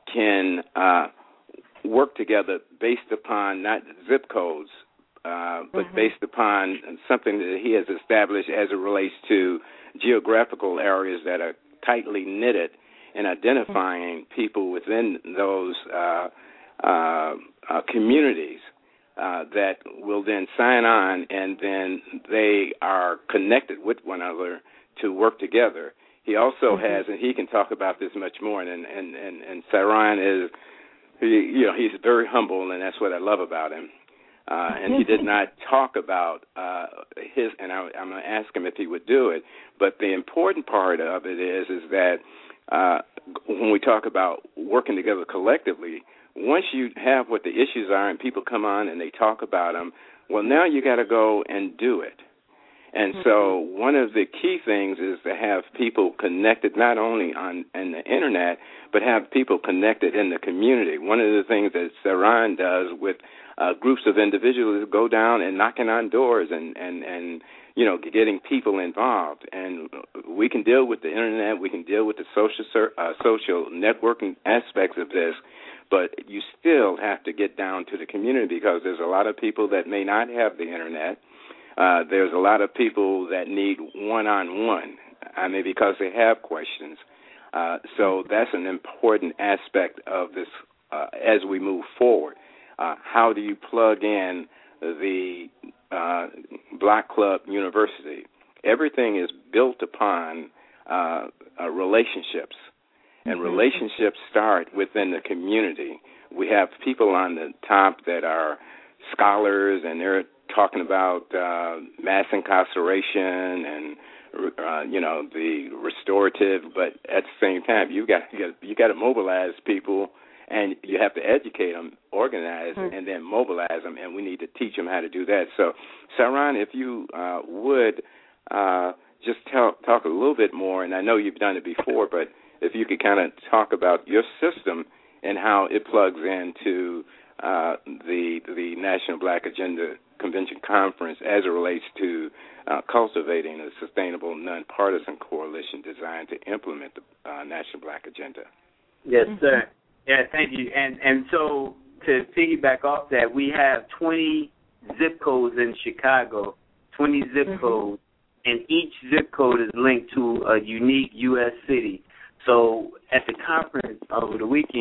can uh, work together based upon not zip codes, uh, but mm-hmm. based upon something that he has established as it relates to geographical areas that are tightly knitted, and identifying mm-hmm. people within those uh, uh, uh, communities uh, that will then sign on, and then they are connected with one another to work together. He also mm-hmm. has, and he can talk about this much more, and and and, and Cyron is, he, you know, he's very humble, and that's what I love about him. Uh, and he did not talk about uh, his, and I, I'm going to ask him if he would do it. But the important part of it is, is that uh, when we talk about working together collectively, once you have what the issues are and people come on and they talk about them, well, now you got to go and do it. And so one of the key things is to have people connected not only on, on the Internet, but have people connected in the community. One of the things that Cyron does with uh, groups of individuals is go down and knocking on doors and, and, and, you know, getting people involved. And we can deal with the Internet, we can deal with the social uh, social networking aspects of this, but you still have to get down to the community, because there's a lot of people that may not have the Internet. Uh, there's a lot of people that need one-on-one, I mean, because they have questions. Uh, so that's an important aspect of this uh, as we move forward. Uh, how do you plug in the uh, Block Club University? Everything is built upon uh, uh, relationships, and relationships start within the community. We have people on the top that are scholars, and they're talking about uh, mass incarceration and uh, you know, the restorative, but at the same time, you got you got, you got to mobilize people, and you have to educate them, organize, mm-hmm. and then mobilize them, and we need to teach them how to do that. So, Cyron, if you uh, would uh, just tell, talk a little bit more, and I know you've done it before, but if you could kind of talk about your system and how it plugs into uh, the the National Black Agenda Convention Conference as it relates to uh, cultivating a sustainable, nonpartisan coalition designed to implement the uh, National Black Agenda. Yes, sir. Yeah, thank you. And and so to piggyback off that, we have twenty zip codes in Chicago, twenty zip mm-hmm. codes, and each zip code is linked to a unique U S city. So at the conference over the weekend,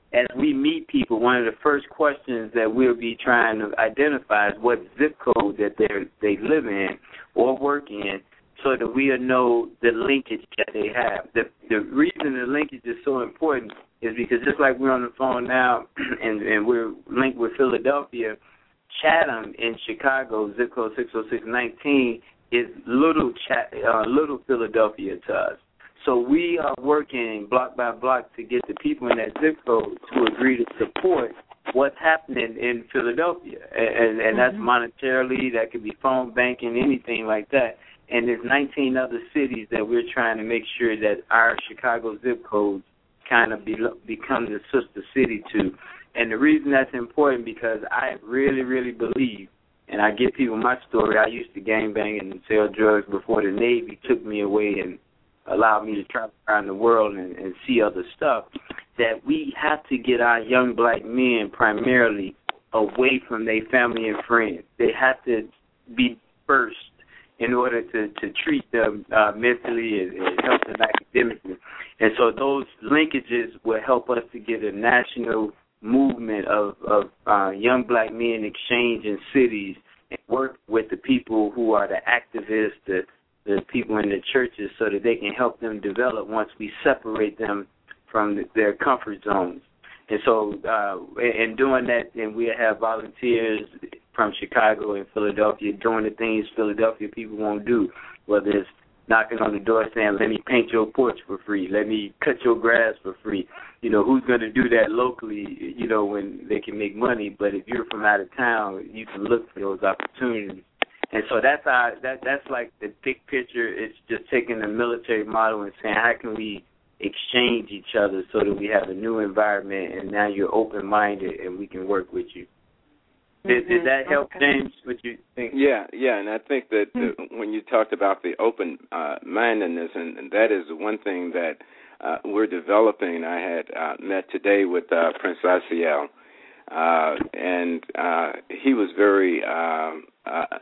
as we meet people, one of the first questions that we'll be trying to identify is what zip code that they they live in or work in, so that we'll know the linkage that they have. The the reason the linkage is so important is because just like we're on the phone now and, and we're linked with Philadelphia, Chatham in Chicago, zip code six oh six nineteen, is little Ch- uh, little Philadelphia to us. So we are working block by block to get the people in that zip code to agree to support what's happening in Philadelphia. And, and, and that's monetarily, that could be phone banking, anything like that. And there's nineteen other cities that we're trying to make sure that our Chicago zip codes kind of be, become the sister city to. And the reason that's important because I really, really believe, and I give people my story, I used to gangbang and sell drugs before the Navy took me away and allowed me to travel around the world and, and see other stuff, that we have to get our young black men primarily away from their family and friends. They have to be first in order to, to treat them uh, mentally and, and help them academically. And so those linkages will help us to get a national movement of, of uh, young black men exchanging cities and work with the people who are the activists, the the people in the churches, so that they can help them develop once we separate them from the, their comfort zones. And so uh, in doing that, then we'll have volunteers from Chicago and Philadelphia doing the things Philadelphia people won't do, whether it's knocking on the door saying, let me paint your porch for free, let me cut your grass for free. You know, who's going to do that locally, you know, when they can make money? But if you're from out of town, you can look for those opportunities. And so that's our, that that's like the big picture. It's just taking the military model and saying, how can we exchange each other so that we have a new environment, and now you're open-minded and we can work with you. Mm-hmm. Did, did that help, okay. James, what you think? Yeah, yeah, and I think that mm-hmm. uh, when you talked about the open-mindedness, uh, and, and that is one thing that uh, we're developing. I had uh, met today with uh, Prince Asiel, uh, and uh, he was very... Uh, uh,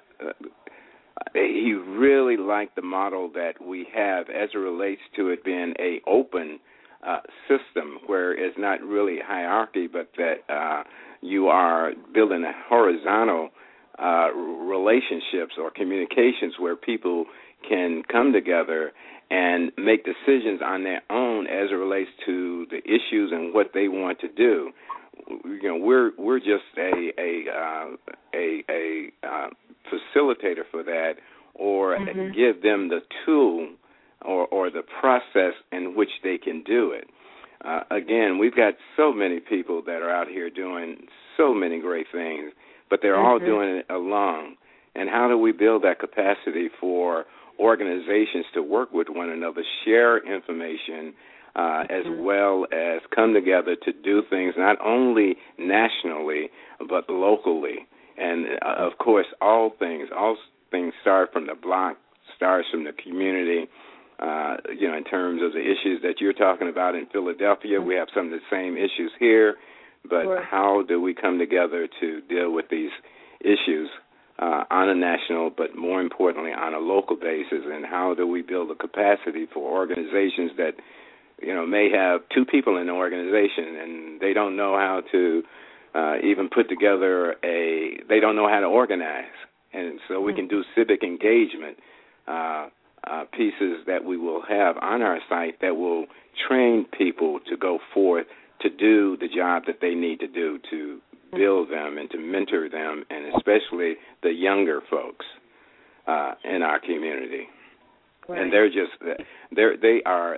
he really liked the model that we have as it relates to it being a open uh, system where it's not really hierarchy, but that uh, you are building a horizontal uh, relationships or communications where people can come together and make decisions on their own as it relates to the issues and what they want to do. You know, we're we're just a a uh, a, a uh, facilitator for that, or mm-hmm. give them the tool or or the process in which they can do it. Uh, again, we've got so many people that are out here doing so many great things, but they're mm-hmm. all doing it alone. And how do we build that capacity for organizations to work with one another, share information, Uh, as well as come together to do things not only nationally but locally. And, uh, of course, all things, all things start from the block, starts from the community, uh, you know, in terms of the issues that you're talking about in Philadelphia. We have some of the same issues here, but sure. how do we come together to deal with these issues uh, on a national, but more importantly on a local basis, and how do we build a capacity for organizations that you know, may have two people in the organization and they don't know how to uh, even put together a, they don't know how to organize. And so we can do civic engagement uh, uh, pieces that we will have on our site that will train people to go forth to do the job that they need to do to build them and to mentor them, and especially the younger folks uh, in our community. Right. And they're just, they're, they are...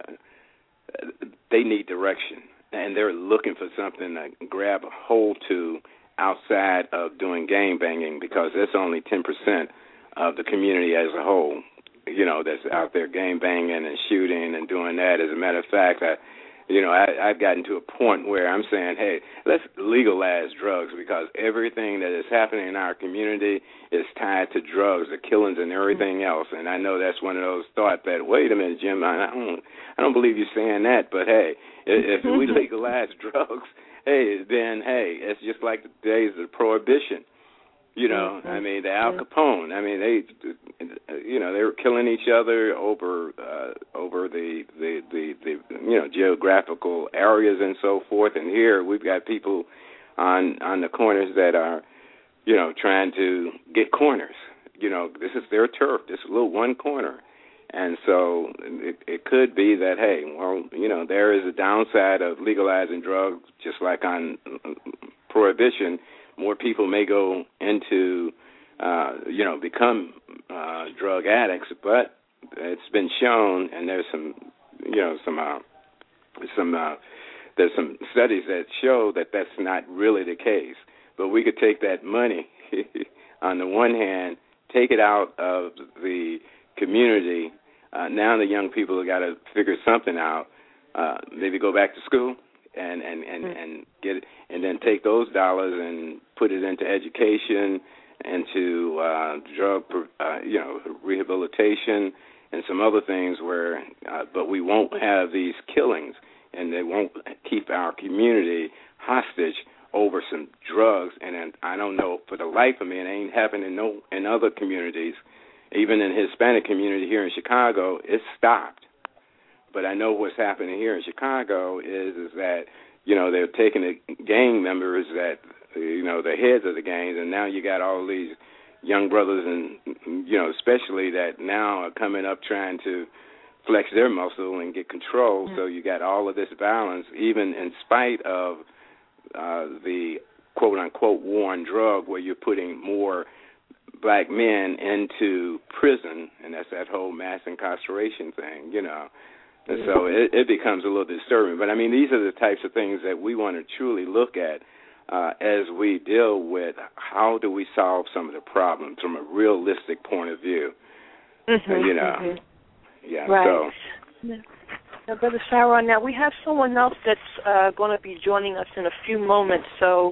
they need direction, and they're looking for something to grab a hold to outside of doing gang banging, because that's only ten percent of the community as a whole, you know, that's out there gang banging and shooting and doing that. As a matter of fact, I, you know, I, I've gotten to a point where I'm saying, hey, let's legalize drugs, because everything that is happening in our community is tied to drugs, the killings and everything else. And I know that's one of those thoughts that, wait a minute, Jim, I don't, I don't believe you're saying that, but hey, if, if we legalize drugs, hey, then, hey, it's just like the days of prohibition. You know, mm-hmm. I mean, the Al Capone. I mean, they, you know, they were killing each other over uh, over the, the the the you know geographical areas and so forth. And here we've got people on on the corners that are, you know, trying to get corners. You know, this is their turf. This little one corner. And so it, it could be that, hey, well, you know, there is a downside of legalizing drugs, just like on prohibition. More people may go into, uh, you know, become uh, drug addicts, but it's been shown, and there's some, you know, some, uh, some, uh, there's some studies that show that that's not really the case. But we could take that money, on the one hand, take it out of the community. Uh, now the young people have got to figure something out. Uh, maybe go back to school and and and, mm-hmm. and get it, and then take those dollars and put it into education, into uh, drug, uh, you know, rehabilitation, and some other things. Where, uh, but we won't have these killings, and they won't keep our community hostage over some drugs. And then, I don't know for the life of me, it ain't happening in no in other communities. Even in the Hispanic community here in Chicago, it's stopped. But I know what's happening here in Chicago is is that, you know, they're taking the gang members that, you know, the heads of the gangs, and now you got all these young brothers and, you know, especially that now are coming up trying to flex their muscle and get control. Mm-hmm. So you got all of this violence, even in spite of uh, the quote-unquote war on drug, where you're putting more black men into prison, and that's that whole mass incarceration thing, you know. And so it, it becomes a little disturbing. But, I mean, these are the types of things that we want to truly look at uh, as we deal with how do we solve some of the problems from a realistic point of view. Mm-hmm, uh, you know. Mm-hmm. Yeah, right. so. Now, Brother Saron, now we have someone else that's uh, going to be joining us in a few moments. So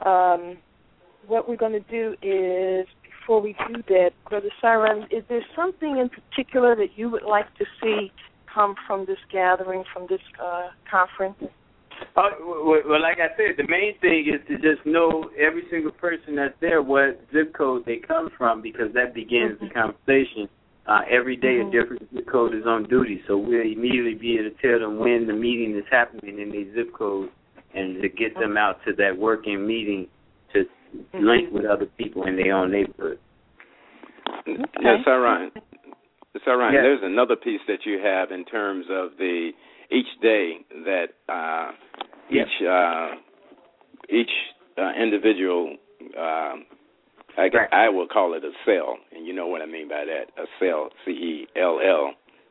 um, what we're going to do is, before we do that, Brother Saron, is there something in particular that you would like to see come from this gathering, from this uh, conference? Uh, well, well, like I said, the main thing is to just know every single person that's there what zip code they come from, because that begins mm-hmm. the conversation. Uh, every day mm-hmm. a different zip code is on duty, so we'll immediately be able to tell them when the meeting is happening in their zip code and to get them out to that working meeting to mm-hmm. link with other people in their own neighborhood. Okay. Yes, Saron. Saron, yes. There's another piece that you have in terms of the each day that uh, yep. each uh, each uh, individual, uh, I, right. I will call it a cell, and you know what I mean by that, a cell, C E L L.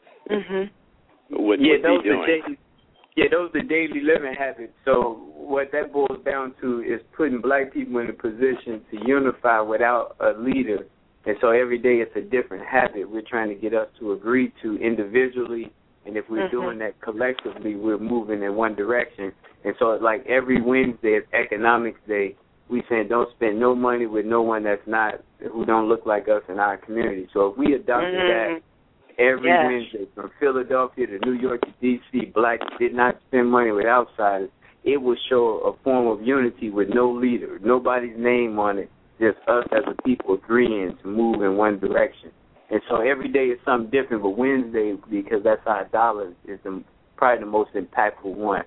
Mm-hmm. What yeah, would those be doing? Are daily, yeah, those are daily living habits. So what that boils down to is putting black people in a position to unify without a leader. And so every day it's a different habit we're trying to get us to agree to individually. And if we're mm-hmm. doing that collectively, we're moving in one direction. And so it's like every Wednesday is Economics Day. We saying don't spend no money with no one that's not, who don't look like us in our community. So if we adopted mm-hmm. that every yes. Wednesday from Philadelphia to New York to D C, blacks did not spend money with outsiders, it would show a form of unity with no leader, nobody's name on it. Just us as a people agreeing to move in one direction. And so every day is something different, but Wednesday, because that's our dollar, is the, probably the most impactful one.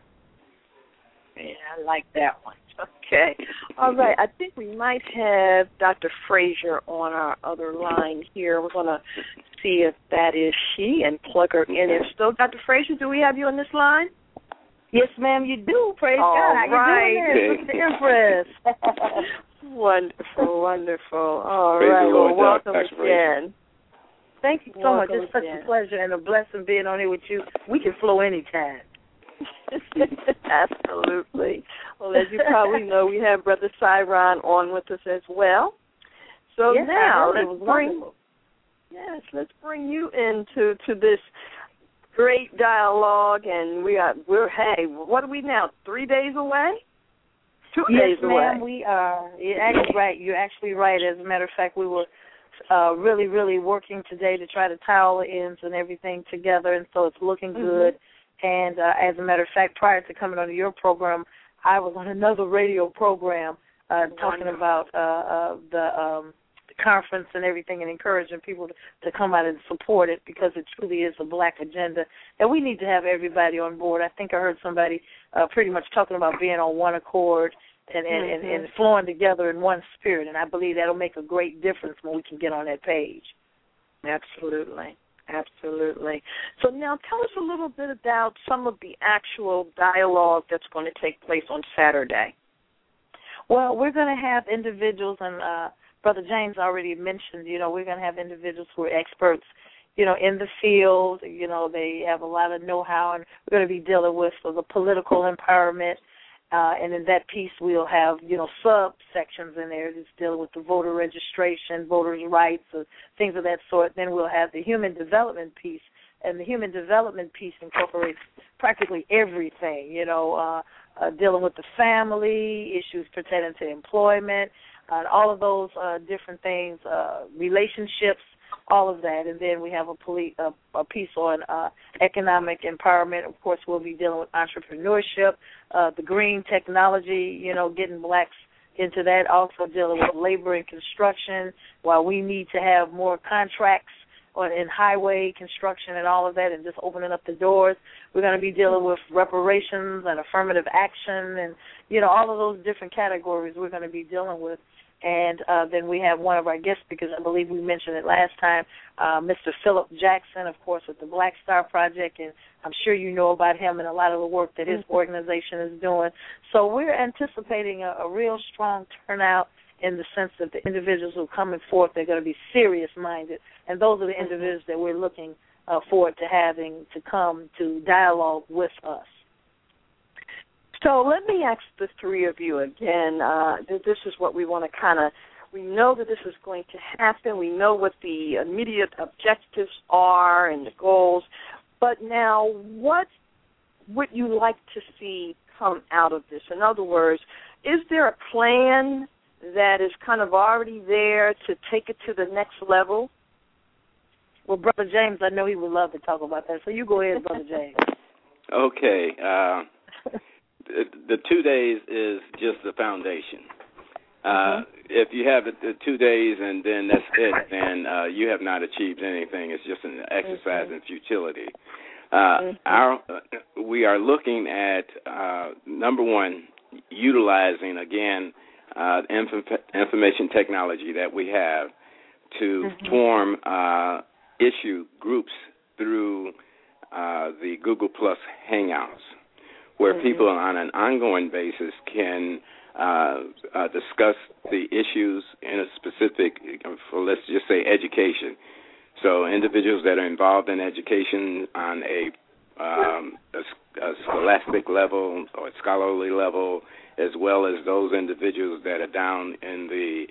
Yeah, I like that one. Okay. All right. I think we might have Doctor Frazier on our other line here. We're going to see if that is she and plug her in. If so, Doctor Frazier, do we have you on this line? Yes, ma'am, you do. Praise All God. How right. you doing there, Sister Empress? Wonderful, wonderful. All Praise right. the Lord, well, welcome Doctor again. Thank you so welcome much. It's such again. a pleasure and a blessing being on here with you. We can flow anytime. Absolutely. Well, as you probably know, we have Brother Saron on with us as well. So yes, now let's bring wonderful. yes, let's bring you into to this great dialogue, and we are we're hey, what are we now? Three days away? Two yes, days away. Yes, ma'am, we are. You're actually right. You're actually right. As a matter of fact, we were uh, really, really working today to try to tie all the ends and everything together, and so it's looking mm-hmm. good. And uh, as a matter of fact, prior to coming onto your program, I was on another radio program uh, talking about uh, uh, the um, conference and everything and encouraging people to, to come out and support it because it truly is a black agenda. And we need to have everybody on board. I think I heard somebody uh, pretty much talking about being on one accord and, and, mm-hmm. and, and flowing together in one spirit. And I believe that will make a great difference when we can get on that page. Absolutely. Absolutely. So now tell us a little bit about some of the actual dialogue that's going to take place on Saturday. Well, we're going to have individuals, and uh, Brother James already mentioned, you know, we're going to have individuals who are experts, you know, in the field. You know, they have a lot of know-how, and we're going to be dealing with so the political empowerment. Uh, and in that piece, we'll have, you know, subsections in there that's dealing with the voter registration, voters' rights, or things of that sort. Then we'll have the human development piece, and the human development piece incorporates practically everything, you know, uh, uh, dealing with the family, issues pertaining to employment, uh, all of those uh, different things, uh, relationships, all of that. And then we have a, poli- a, a piece on uh, economic empowerment. Of course, we'll be dealing with entrepreneurship, uh, the green technology, you know, getting blacks into that, also dealing with labor and construction, while we need to have more contracts on, in highway construction and all of that and just opening up the doors. We're going to be dealing with reparations and affirmative action and, you know, all of those different categories we're going to be dealing with. And uh, then we have one of our guest speakers, I believe we mentioned it last time, uh, Mister Philip Jackson, of course, with the Black Star Project, and I'm sure you know about him and a lot of the work that his organization is doing. So we're anticipating a, a real strong turnout in the sense that the individuals who are coming forth, they're going to be serious-minded, and those are the individuals that we're looking uh, forward to having to come to dialogue with us. So let me ask the three of you again. Uh, this is what we want to kind of, we know that this is going to happen. We know what the immediate objectives are and the goals. But now, what would you like to see come out of this? In other words, is there a plan that is kind of already there to take it to the next level? Well, Brother James, I know he would love to talk about that. So you go ahead, Brother James. Okay. Uh The two days is just the foundation. Uh, mm-hmm. If you have the, the two days and then that's it, then uh, you have not achieved anything. It's just an exercise mm-hmm. in futility. Uh, mm-hmm. Our uh, we are looking at uh, number one, utilizing again uh, inf- information technology that we have to mm-hmm. form uh, issue groups through uh, the Google Plus Hangouts, where mm-hmm. people on an ongoing basis can uh, uh, discuss the issues in a specific, for let's just say education. So individuals that are involved in education on a, um, a, a scholastic level or scholarly level, as well as those individuals that are down in the,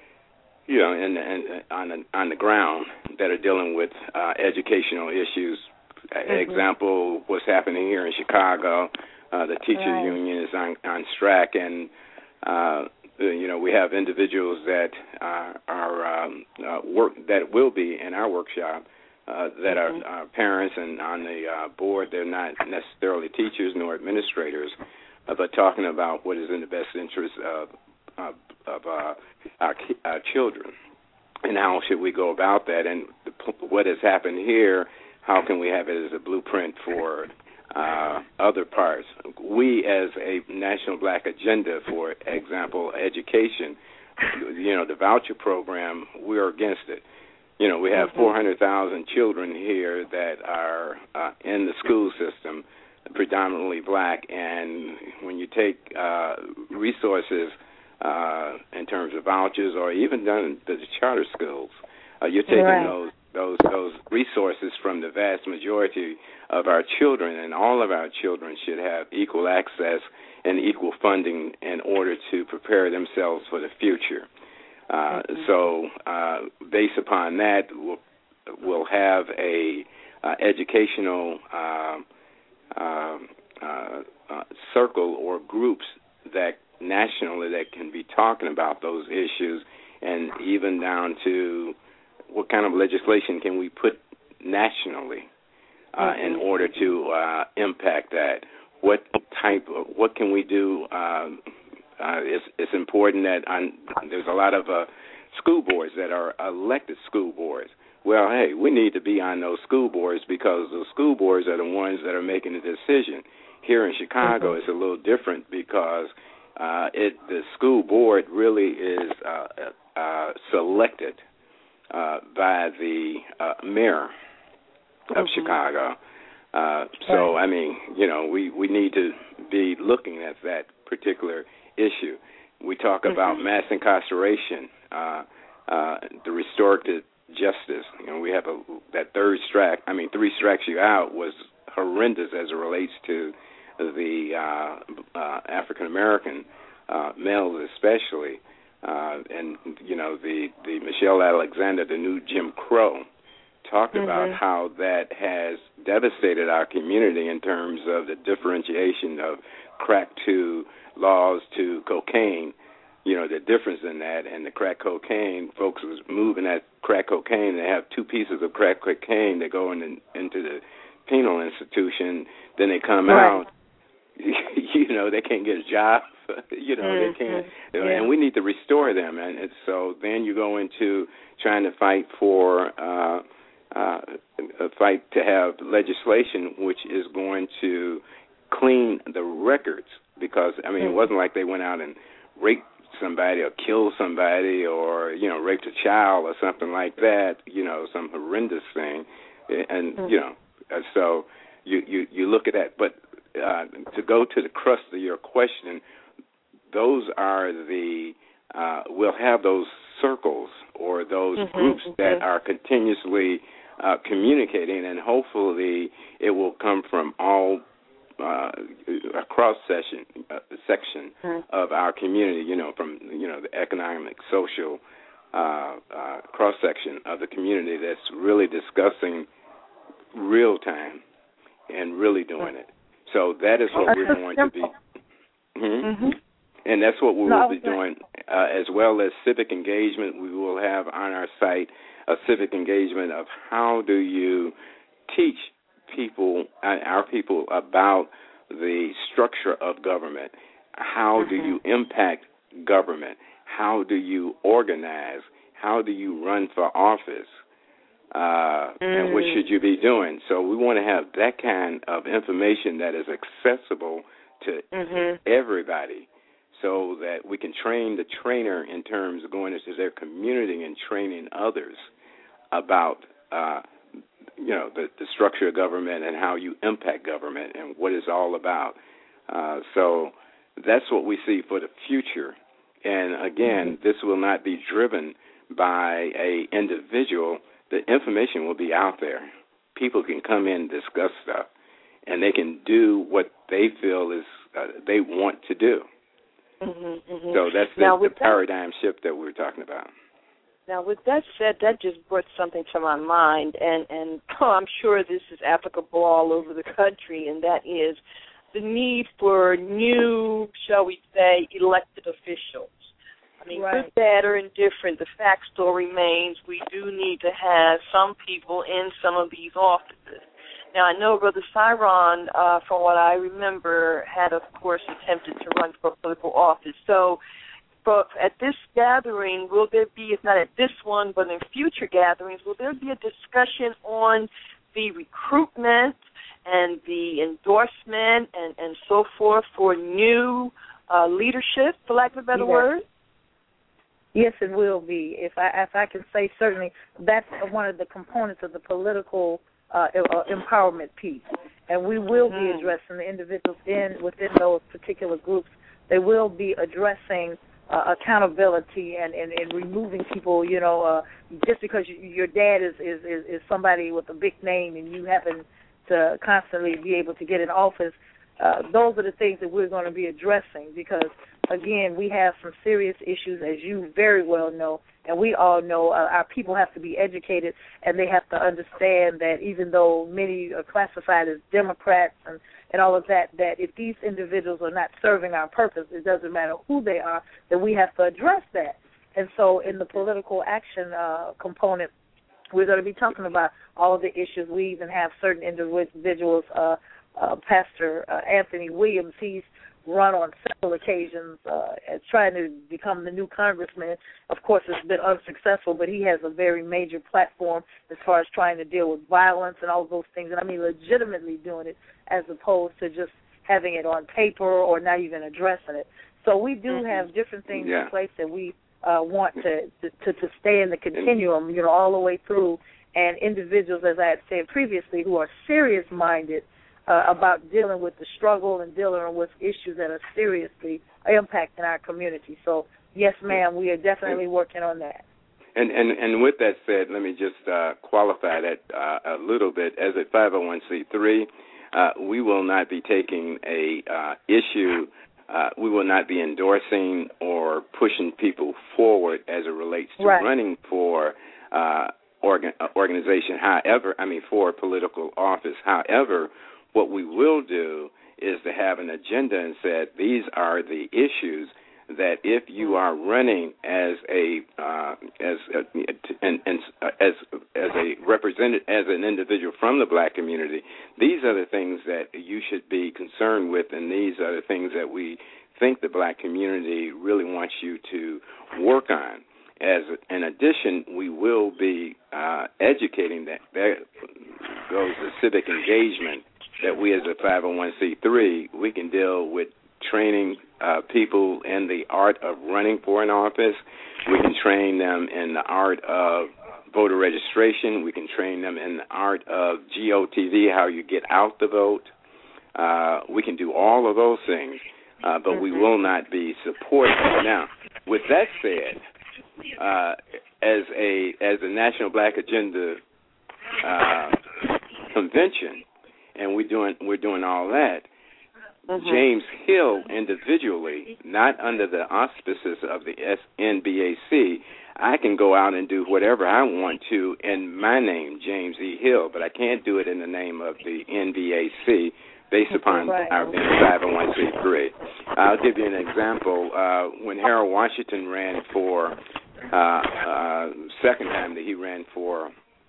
you know, in, in on the on the ground that are dealing with uh, educational issues. Mm-hmm. Example, what's happening here in Chicago. Uh, the teacher right. union is on, on strike, and uh, you know we have individuals that uh, are um, uh, work that will be in our workshop uh, that mm-hmm. are uh, parents and on the uh, board. They're not necessarily teachers nor administrators, uh, but talking about what is in the best interest of of, of uh, our, our children, and how should we go about that, and the, what has happened here. How can we have it as a blueprint for Uh, other parts? We, as a national black agenda, for example, education, you know, the voucher program, we're against it. You know, we have four hundred thousand children here that are uh, in the school system, predominantly black, and when you take uh, resources uh, in terms of vouchers or even done the charter schools, uh, you're taking right. those those those resources from the vast majority of our children, and all of our children should have equal access and equal funding in order to prepare themselves for the future. Uh, mm-hmm. So uh, based upon that, we'll, we'll have a uh, educational uh, uh, uh, uh, circle or groups that nationally that can be talking about those issues, and even down to what kind of legislation can we put nationally uh, mm-hmm. in order to uh, impact that? What type of, what can we do uh, Uh, it's it's important that on, there's a lot of uh, school boards that are elected school boards. Well, hey, we need to be on those school boards because those school boards are the ones that are making the decision. Here in Chicago, mm-hmm. it's a little different because uh, it the school board really is uh, uh, selected uh, by the uh, mayor of mm-hmm. Chicago. Uh, so, I mean, you know, we, we need to be looking at that particular issue. We talk mm-hmm. about mass incarceration, uh, uh, the restorative justice. You know, we have a, that third strike. I mean, three strikes you out was horrendous as it relates to the uh, uh, African American uh, males, especially, uh, and you know, the the Michelle Alexander, the new Jim Crow, talked mm-hmm. about how that has devastated our community in terms of the differentiation of crack to laws to cocaine. You know, the difference in that, and the crack cocaine, folks was moving that crack cocaine. They have two pieces of crack cocaine that go in, into the penal institution. Then they come right. out, you know, they can't get a job. you know, mm-hmm. they can't. Yeah. And we need to restore them. And, and so then you go into trying to fight for, uh, uh, a fight to have legislation which is going to clean the records. Because, I mean, mm-hmm. it wasn't like they went out and raped somebody or kill somebody or, you know, raped a child or something like that, you know, some horrendous thing. And, mm-hmm. you know, so you, you, you look at that. But uh, to go to the crust of your question, those are the, uh, we'll have those circles or those mm-hmm. groups that are continuously uh, communicating, and hopefully it will come from all Uh, a cross section uh, section mm-hmm. of our community, you know, from you know the economic, social uh, uh, cross section of the community that's really discussing real time and really doing it. So that is what we're going to be, mm-hmm. Mm-hmm. and that's what we will no, be doing, uh, as well as civic engagement. We will have on our site a civic engagement of how do you teach people, our people, about the structure of government. How do you impact government? How do you organize? How do you run for office? Uh, mm. And what should you be doing? So we want to have that kind of information that is accessible to mm-hmm. everybody so that we can train the trainer in terms of going into their community and training others about uh you know, the, the structure of government and how you impact government and what it's all about. Uh, so that's what we see for the future. And, again, mm-hmm. this will not be driven by a individual. The information will be out there. People can come in and discuss stuff, and they can do what they feel is uh, they want to do. Mm-hmm, mm-hmm. So that's the, the paradigm that- shift that we're talking about. Now, with that said, that just brought something to my mind, and, and oh, I'm sure this is applicable all over the country, and that is the need for new, shall we say, elected officials. I mean, right. good, bad, or indifferent, the fact still remains we do need to have some people in some of these offices. Now, I know Brother Cyron, uh, from what I remember, had, of course, attempted to run for political office. So, but at this gathering, will there be, if not at this one, but in future gatherings, will there be a discussion on the recruitment and the endorsement and, and so forth for new uh, leadership, for lack of a better yes. word? Yes, it will be. If I if I can say certainly, that's one of the components of the political uh, empowerment piece. And we will mm-hmm. be addressing the individuals in within those particular groups. They will be addressing Uh, accountability and, and, and removing people, you know, uh, just because you, your dad is, is, is, is somebody with a big name and you happen to constantly be able to get in office, uh, those are the things that we're going to be addressing because, again, we have some serious issues, as you very well know, and we all know uh, our people have to be educated and they have to understand that even though many are classified as Democrats and and all of that, that if these individuals are not serving our purpose, it doesn't matter who they are, that we have to address that. And so in the political action uh, component, we're going to be talking about all of the issues. We even have certain individuals, uh, uh, Pastor uh, Anthony Williams, he's run on several occasions uh, as trying to become the new congressman. Of course, it's been unsuccessful, but he has a very major platform as far as trying to deal with violence and all of those things, and I mean legitimately doing it as opposed to just having it on paper or not even addressing it. So we do have different things yeah. in place that we uh, want to, to, to stay in the continuum, you know, all the way through, and individuals, as I had said previously, who are serious-minded Uh, about dealing with the struggle and dealing with issues that are seriously impacting our community. So, yes, ma'am, we are definitely working on that. And and, and with that said, let me just uh, qualify that uh, a little bit. As a five oh one c three, uh, we will not be taking a uh, issue. Uh, we will not be endorsing or pushing people forward as it relates to right. running for uh, organ, organization. However, I mean for political office. However, what we will do is to have an agenda and said these are the issues that if you are running as a uh, as a, and, and as as a represented as an individual from the black community, these are the things that you should be concerned with, and these are the things that we think the black community really wants you to work on. As in addition, we will be uh, educating that there goes the civic engagement. That we as a five oh one c three, we can deal with training uh, people in the art of running for an office. We can train them in the art of voter registration. We can train them in the art of G O T V, how you get out the vote. Uh, we can do all of those things, uh, but we will not be supporting. Now, with that said, uh, as a as a National Black Agenda uh, convention, and we're doing we're doing all that. Mm-hmm. James Hill individually, not under the auspices of the N B A C, I can go out and do whatever I want to in my name, James E. Hill, but I can't do it in the name of the N B A C based upon right. our being five oh one c three. I'll give you an example. Uh, when Harold Washington ran for uh, uh, second time that he ran for.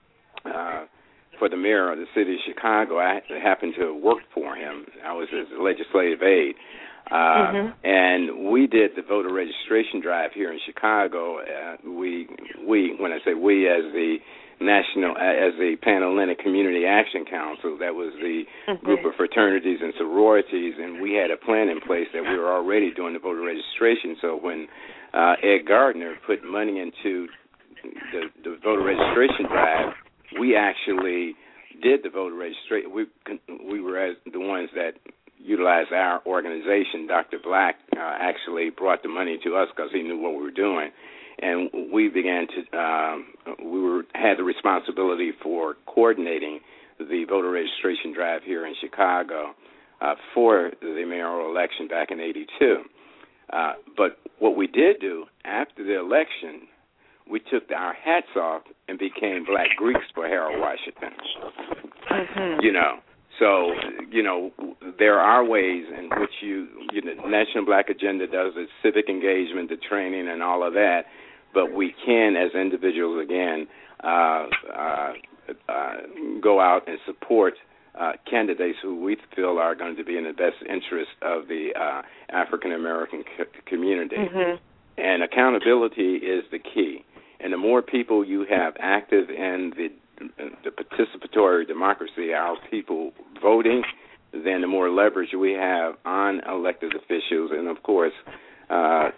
Uh, For the mayor of the city of Chicago, I happened to work for him. I was his legislative aide. Uh, mm-hmm. And we did the voter registration drive here in Chicago. Uh, we, we, when I say we, as the national, as the Panhellenic Community Action Council, that was the mm-hmm. group of fraternities and sororities, and we had a plan in place that we were already doing the voter registration. So when uh, Ed Gardner put money into the, the voter registration drive, we actually did the voter registration. We we were as the ones that utilized our organization. Doctor Black uh, actually brought the money to us because he knew what we were doing, and we began to um, we were had the responsibility for coordinating the voter registration drive here in Chicago uh, for the mayoral election back in eighty-two. Uh, but what we did do after the election, we took our hats off and became Black Greeks for Harold Washington. Mm-hmm. You know, so, you know, there are ways in which you, you know, National Black Agenda does the civic engagement, the training, and all of that, but we can, as individuals, again, uh, uh, uh, go out and support uh, candidates who we feel are going to be in the best interest of the uh, African-American co- community. Mm-hmm. And accountability is the key. And the more people you have active in the, the participatory democracy, our people voting, then the more leverage we have on elected officials and, of course, uh,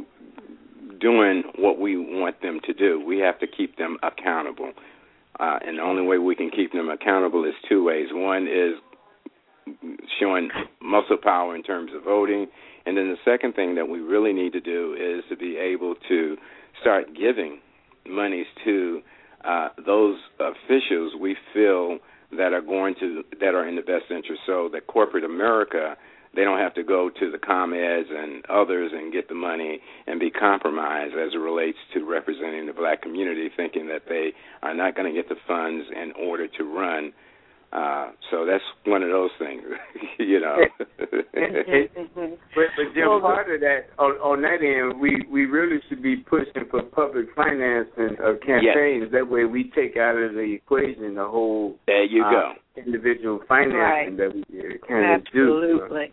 doing what we want them to do. We have to keep them accountable. Uh, and the only way we can keep them accountable is two ways. One is showing muscle power in terms of voting. And then the second thing that we really need to do is to be able to start giving monies to uh, those officials we feel that are going to that are in the best interest. So that corporate America, they don't have to go to the ComEds and others and get the money and be compromised as it relates to representing the black community, thinking that they are not going to get the funds in order to run. Uh, so that's one of those things, you know. but, but Jim, well, part of that, on, on that end, we, we really should be pushing for public financing of campaigns. Yes. That way we take out of the equation the whole there you uh, go. individual financing right. that we uh, kind of do. Absolutely.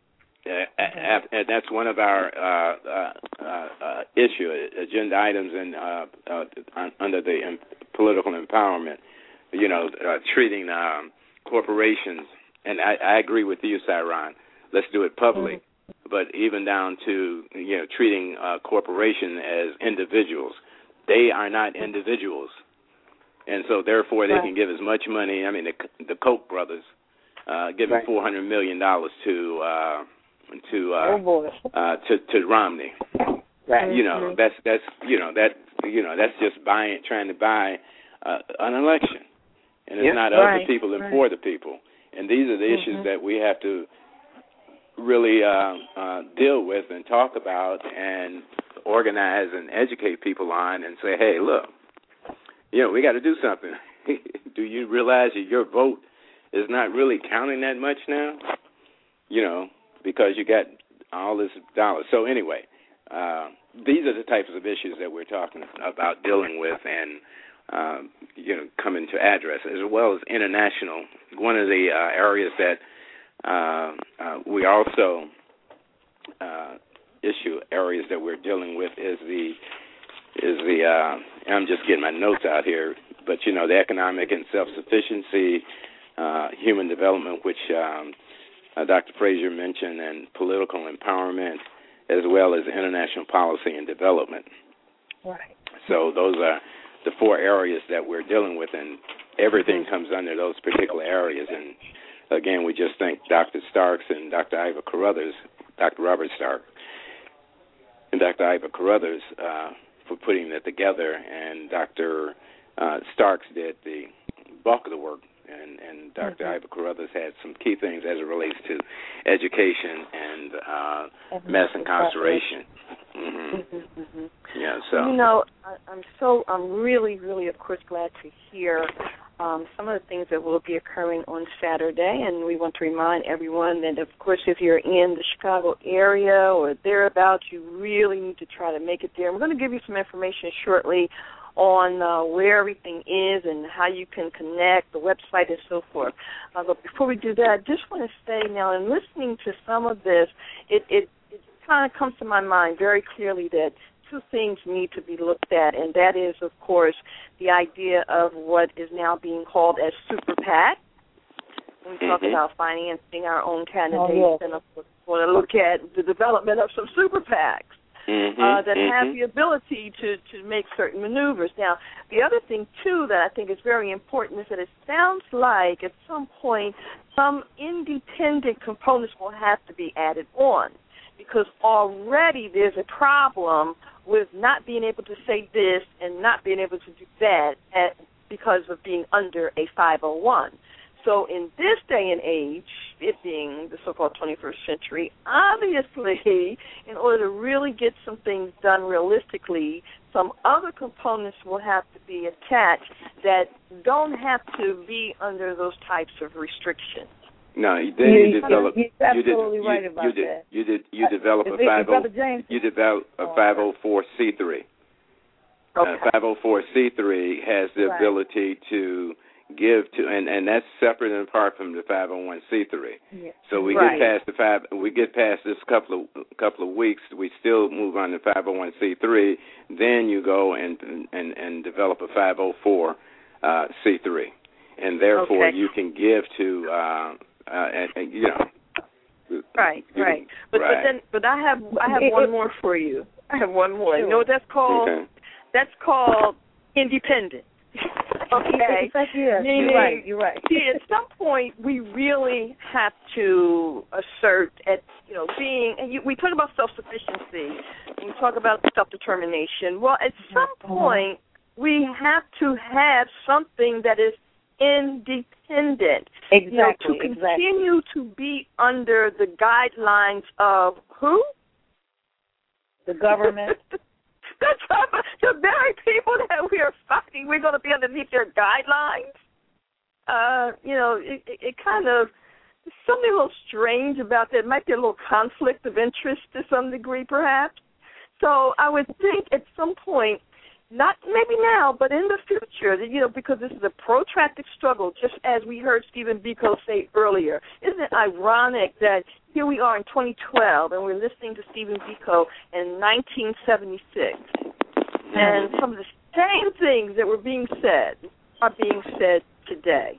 mm-hmm. and that's one of our uh, uh, uh, uh, issue agenda items in uh, uh, under the um, political empowerment. You know, uh, treating um, corporations, and I, I agree with you, Cyron. Let's do it public, mm-hmm. but even down to you know treating uh, corporations as individuals. They are not individuals, and so therefore they right. can give as much money. I mean, the, the Koch brothers uh, giving right. four hundred million dollars to uh, to, uh, oh uh, to to Romney. Right. You know, that's that's you know that you know that's just buying, trying to buy uh, an election. And it's yep, not right, of the people and right. for the people. And these are the mm-hmm. issues that we have to really uh, uh, deal with and talk about and organize and educate people on and say, hey, look, you know, we got to do something. Do you realize that your vote is not really counting that much now? You know, because you got all this dollars. So anyway, uh, these are the types of issues that we're talking about dealing with and Um, you know, come into address, as well as international. One of the uh, areas that uh, uh, we also uh, issue areas that we're dealing with is the is the. Uh, I'm just getting my notes out here, but you know, the economic and self-sufficiency, uh, human development, which um, uh, Doctor Frazier mentioned, and political empowerment, as well as international policy and development. Right. So those are the four areas that we're dealing with, and everything comes under those particular areas. And again, we just thank Doctor Starks and Doctor Ivor Carruthers, Doctor Robert Stark, and Doctor Ivor Carruthers uh, for putting that together. And Doctor Uh, Starks did the bulk of the work, and, and Doctor Mm-hmm. Ivor Carruthers had some key things as it relates to education and uh, mm-hmm. mass incarceration. Mm-hmm. Mm-hmm, mm-hmm. Yeah, so you know, I, I'm so I'm really, really, of course, glad to hear um, some of the things that will be occurring on Saturday, and we want to remind everyone that, of course, if you're in the Chicago area or thereabouts, you really need to try to make it there. We're going to give you some information shortly on uh, where everything is and how you can connect, the website and so forth. Uh, but before we do that, I just want to say now, in listening to some of this, it, it, it kind of comes to my mind very clearly that two things need to be looked at, and that is, of course, the idea of what is now being called as Super PAC. When we talk mm-hmm. about financing our own candidates, oh, yes. and of course, we want to look at the development of some Super PACs. Mm-hmm, uh, that mm-hmm. have the ability to, to make certain maneuvers. Now, the other thing, too, that I think is very important is that it sounds like at some point some independent components will have to be added on, because already there's a problem with not being able to say this and not being able to do that at, because of being under a five oh one. So in this day and age, it being the so-called twenty-first century, obviously, in order to really get some things done realistically, some other components will have to be attached that don't have to be under those types of restrictions. No, then you, you develop. You're absolutely you did, right you, about you did, that. You did. You develop uh, a five oh. You develop a five oh four c three. Okay. Uh, five oh four c three has the right. ability to give to, and, and that's separate and apart from the five oh one c three. Yeah. So we right. get past the five. We get past this couple of couple of weeks. We still move on to five oh one c three. Then you go and and and develop a five oh four uh, c three, and therefore okay. you can give to. Uh, Uh, and, and, you know, right, you right. can, But right. but then, but I have I have one more for you. I have one more. You know what that's called? Okay. That's called independent. Okay. Yeah, Meaning, you're right. You're right. See, at some point, we really have to assert at you know being. And you, we talk about self-sufficiency. And we talk about self-determination. Well, at some point, we have to have something that is independent. Exactly. You know, to continue exactly. to be under the guidelines of who? The government. That's the very people that we are fighting. We're going to be underneath their guidelines. Uh, you know, it, it, it kind of there's something a little strange about that. It might be a little conflict of interest to some degree, perhaps. So I would think at some point. Not maybe now, but in the future, you know, because this is a protracted struggle, just as we heard Stephen Biko say earlier. Isn't it ironic that here we are in twenty twelve, and we're listening to Stephen Biko in nineteen seventy-six. And some of the same things that were being said are being said today.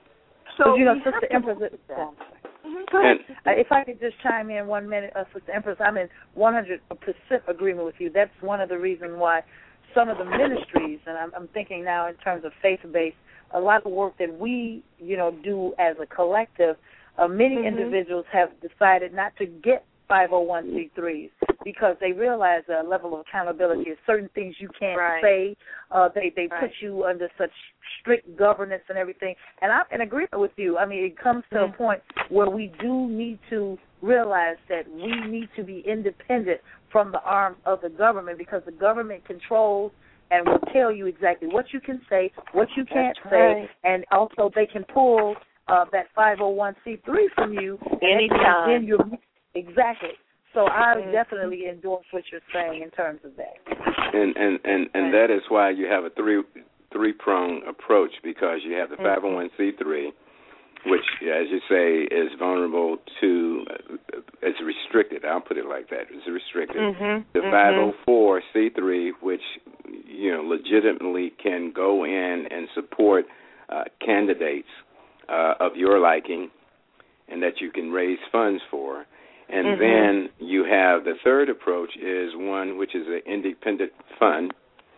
So, well, you know, Sister Empress, mm-hmm, go ahead. Uh, if I could just chime in one minute, uh, Sister Empress, I'm in one hundred percent agreement with you. That's one of the reasons why some of the ministries, and I'm, I'm thinking now in terms of faith-based, a lot of work that we, you know, do as a collective, uh, many mm-hmm. individuals have decided not to get five oh one c threes because they realize a level of accountability is certain things you can't right. say. Uh, they they right. put you under such strict governance and everything. And I'm in agreement with you. I mean, it comes to mm-hmm. a point where we do need to realize that we need to be independent from the arms of the government because the government controls and will tell you exactly what you can say, what you can't That's say, right. and also they can pull uh, that five oh one c three from you anytime. And then you're Exactly. So I mm-hmm. definitely endorse what you're saying in terms of that. And and, and, and that is why you have a three three prong approach because you have the five oh one c three, which, as you say, is vulnerable to uh, it's restricted. I'll put it like that. It's restricted. Mm-hmm. The mm-hmm. five oh four c three, which you know legitimately can go in and support uh, candidates uh, of your liking, and that you can raise funds for. And mm-hmm. then you have the third approach is one which is an independent fund,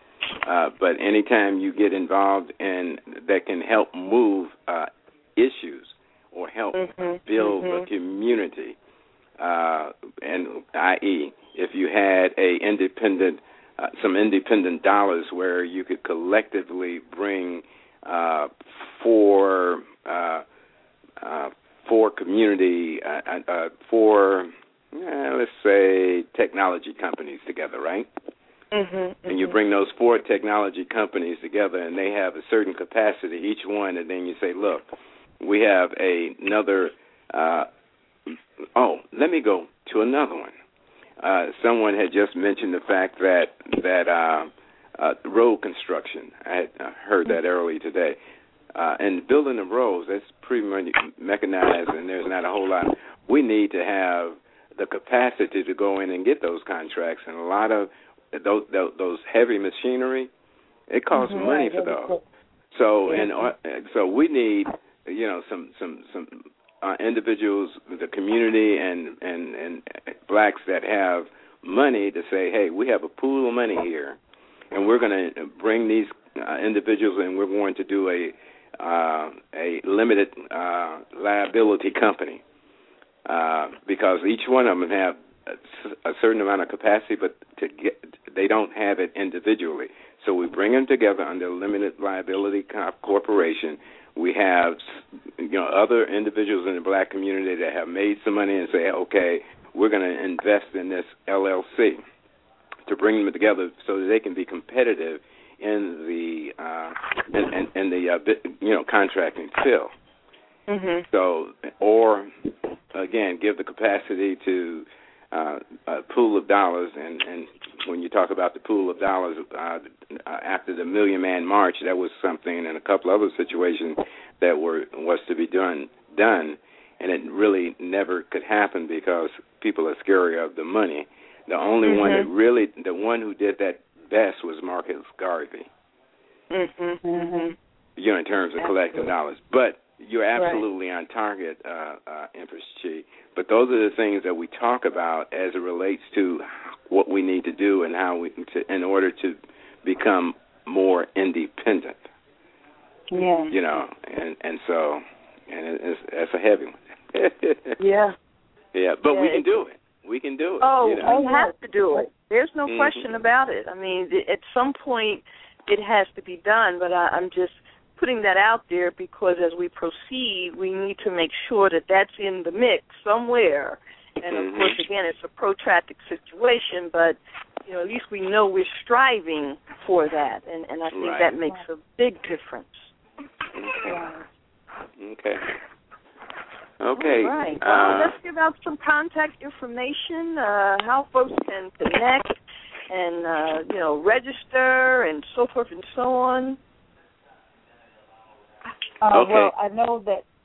uh, but anytime you get involved in that can help move uh, issues or help mm-hmm. build mm-hmm. a community, uh, and that is, if you had a independent, uh, some independent dollars where you could collectively bring uh, four. Uh, uh, for community, uh, uh, for, uh, let's say, technology companies together, right? Mm-hmm, mm-hmm. And you bring those four technology companies together, and they have a certain capacity, each one, and then you say, look, we have a, another, uh, oh, let me go to another one. Uh, someone had just mentioned the fact that, that uh, uh, road construction, I had heard that earlier today. Uh, and building the roads, that's pretty much mechanized, and there's not a whole lot. We need to have the capacity to go in and get those contracts, and a lot of those those, those heavy machinery, it costs mm-hmm, money right, for those. So and uh, so we need, you know, some some some uh, individuals, the community, and and and blacks that have money to say, hey, we have a pool of money here, and we're going to bring these uh, individuals, and we're going to do a Uh, a limited uh, liability company uh, because each one of them have a, a certain amount of capacity, but to get, they don't have it individually. So we bring them together under a limited liability corporation. We have you know other individuals in the black community that have made some money and say, okay, we're going to invest in this L L C to bring them together so that they can be competitive in the uh, in, in, in the uh, you know contracting field. Mm-hmm. So, or again, give the capacity to uh, a pool of dollars. And, and when you talk about the pool of dollars, uh, after the Million Man March, that was something, and a couple other situations that were was to be done done, and it really never could happen because people are scary of the money. The only mm-hmm. one that really, the one who did that best was Marcus Garvey. Mm-hmm. Mm-hmm. You know, in terms of collecting dollars. But you're absolutely right. on target, uh, uh, Empress Chi. But those are the things that we talk about as it relates to what we need to do and how we, to, in order to become more independent. Yeah. You know, and and so, and it's, it's a heavy one. yeah. Yeah, but yeah, we can do it. We can do it. Oh, you know? we have to do it. There's no mm-hmm. question about it. I mean, at some point it has to be done, but I, I'm just putting that out there because as we proceed, we need to make sure that that's in the mix somewhere. And, of mm-hmm. course, again, it's a protracted situation, but, you know, at least we know we're striving for that, and, and I think right. that makes a big difference. Okay. Okay. Okay. All right. Well, uh, let's give out some contact information, uh, how folks can connect and, uh, you know, register and so forth and so on. Uh, okay. Well, I know that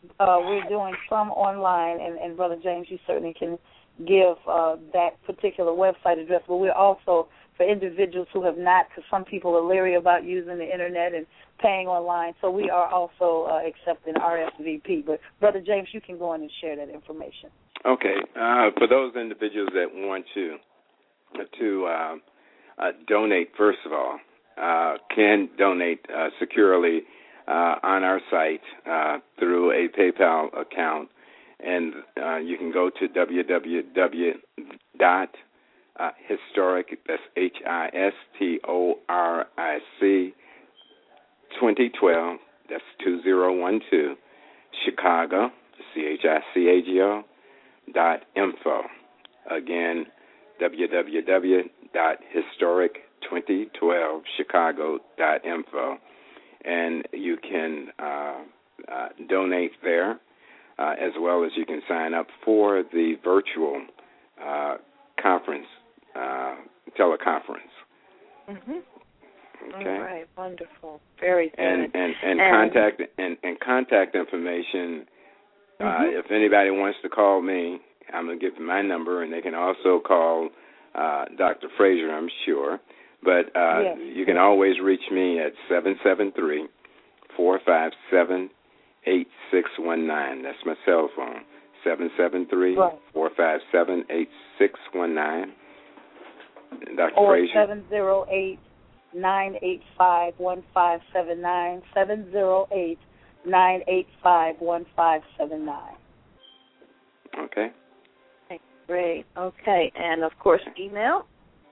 uh, we're doing some online, and, and Brother James, you certainly can give uh, that particular website address, but we're also for individuals who have not, because some people are leery about using the Internet and paying online, so we are also uh, accepting R S V P. But, Brother James, you can go on and share that information. Okay. Uh, for those individuals that want to to uh, uh, donate, first of all, uh, can donate uh, securely uh, on our site uh, through a PayPal account, and uh, you can go to w w w dot historic, that's H I S T O R I C, twenty twelve, that's two zero one two, Chicago, C H I C A G O, dot info. Again, w w w dot historic twenty twelve chicago dot info. And you can uh, uh, donate there, uh, as well as you can sign up for the virtual uh, conference, uh, teleconference. Mm-hmm. Okay. All right, wonderful. Very good. And and, and, and contact and, and contact information. Uh, mm-hmm. If anybody wants to call me, I'm going to give them my number, and they can also call uh, Doctor Frazier, I'm sure. But uh, yes. you can always reach me at seven seven three, four five seven, eight six one nine. That's my cell phone, seven seven three, four five seven, eight six one nine. Doctor Or Frazier. seven zero eight, nine eight five, one five seven nine, seven zero eight, nine eight five, one five seven nine. Okay. Great. Okay. And, of course, email?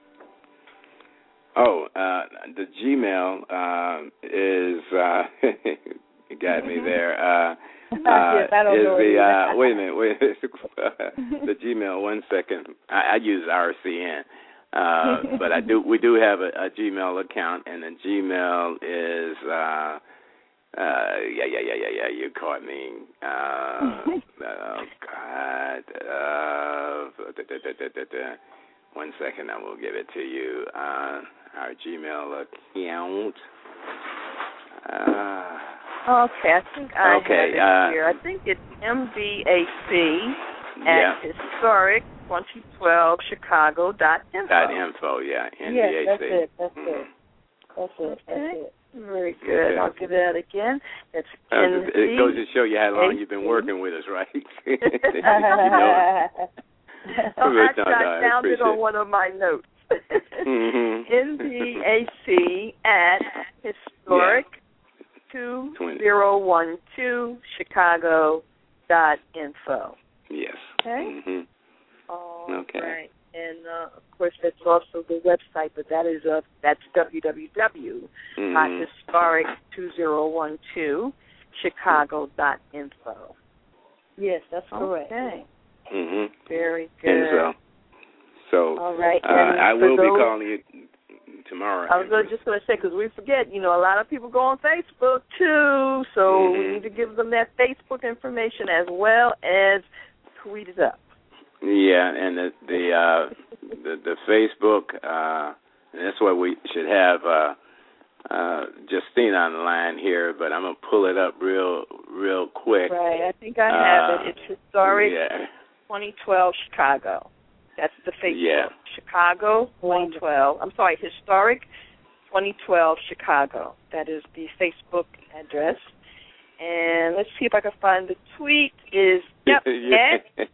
Oh, uh, the Gmail uh, is, uh, you got me there. Uh, uh, yes, I don't is know the, uh, wait a minute, wait a minute. The Gmail, one second. I, I use R C N. Uh, but I do. We do have a, a Gmail account, and the Gmail is uh, uh, yeah, yeah, yeah, yeah, yeah. You caught me. Uh, oh God. Uh, da, da, da, da, da. One second, I will give it to you. Uh, our Gmail account. Uh, okay, I think I okay, have it uh, here. I think it's M B A C yeah. at historic twenty twelve chicago dot info. Dot info, yeah. N B A C. Yes, that's it. That's mm-hmm. it. That's it. Okay. That's it. Very good. Okay. I'll give that again. That's Uh, it goes to show you how long you've been working with us, right? you know. Oh, no, actually, no, I I found it on appreciate one of my notes. mm-hmm. N B A C at historic two zero one two chicago dot info. Yes. Okay. Mm-hmm. All okay. right. And, uh, of course, that's also the website, but that is uh, that's w w w dot historic two zero one two chicago dot info. Yes, that's correct. Okay. Mm-hmm. Very good. And so, so all right. uh, and I will those, be calling you tomorrow. I was gonna, just going to say, because we forget, you know, a lot of people go on Facebook, too, so mm-hmm. we need to give them that Facebook information as well as tweet it up. Yeah, and the the uh, the, the Facebook, uh, and that's what we should have uh, uh, Justine on the line here, but I'm going to pull it up real real quick. Right, I think I have uh, it. It's Historic yeah. twenty twelve Chicago. That's the Facebook. Yeah. Chicago twenty twelve. I'm sorry, Historic twenty twelve Chicago. That is the Facebook address. And let's see if I can find the tweet. Is yep, at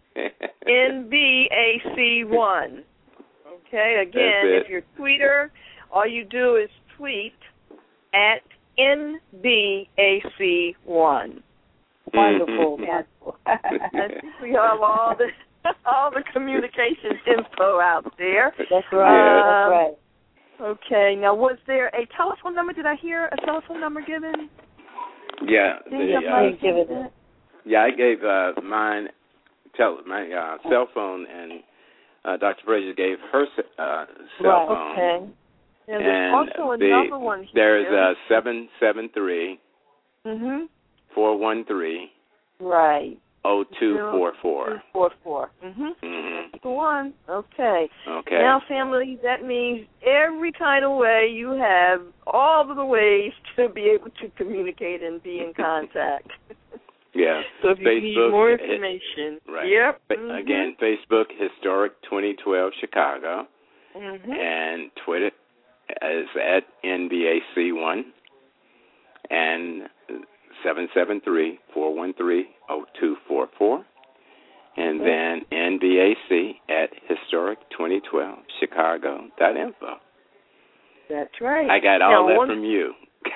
N B A C one. Okay, again, if you're a tweeter, all you do is tweet at N B A C one. Wonderful. I think we have all the all the communications info out there. That's right. Um, that's right. Okay. Now, was there a telephone number? Did I hear a telephone number given? Yeah. Did The, somebody uh, give it? Yeah, I gave uh, mine, tel- my uh, cell phone, and uh, Doctor Frazier gave her uh, cell right. phone. Okay. And there's and also the, another one here. There's uh, seven seven three Mhm. four one three Right. oh two four four. Two four four. Mhm. Mhm. That's the one. Okay. Okay. Now, family, that means every kind of way you have all of the ways to be able to communicate and be in contact. Yeah. So if you Facebook, need more information, it, right. Yep. But mm-hmm. Again, Facebook Historic twenty twelve Chicago, mm-hmm. and Twitter is at N B A C one, and seven seven three, four one three, zero two four four, and then N B A C at Historic twenty twelve Chicago dot info. That's right. I got all now, that one... from you.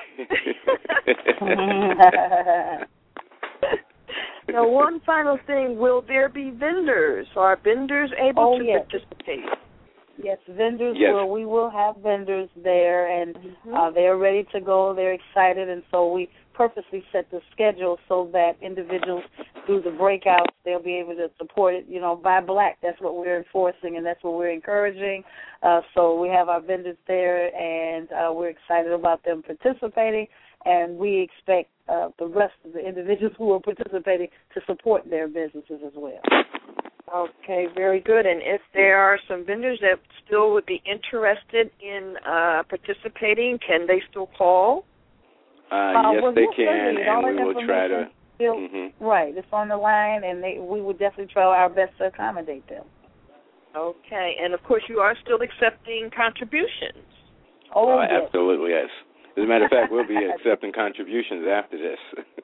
Now, one final thing, will there be vendors? Are vendors able oh, to yes. participate? Yes, vendors yes. will. We will have vendors there, and mm-hmm. uh, they're ready to go. They're excited, and so we purposely set the schedule so that individuals through the breakouts, they'll be able to support it, you know, by black. That's what we're enforcing, and that's what we're encouraging. Uh, so we have our vendors there, and uh, we're excited about them participating, and we expect uh, the rest of the individuals who are participating to support their businesses as well. Okay, very good. And if there are some vendors that still would be interested in uh, participating, can they still call? Uh, Uh, yes, well, they yes, can, certainly. All and we that will try to. information still- Mm-hmm. Right, it's on the line, and they, we would definitely try our best to accommodate them. Okay, and of course you are still accepting contributions. Oh, Uh, yes. absolutely, yes. As a matter of fact, we'll be accepting contributions after this.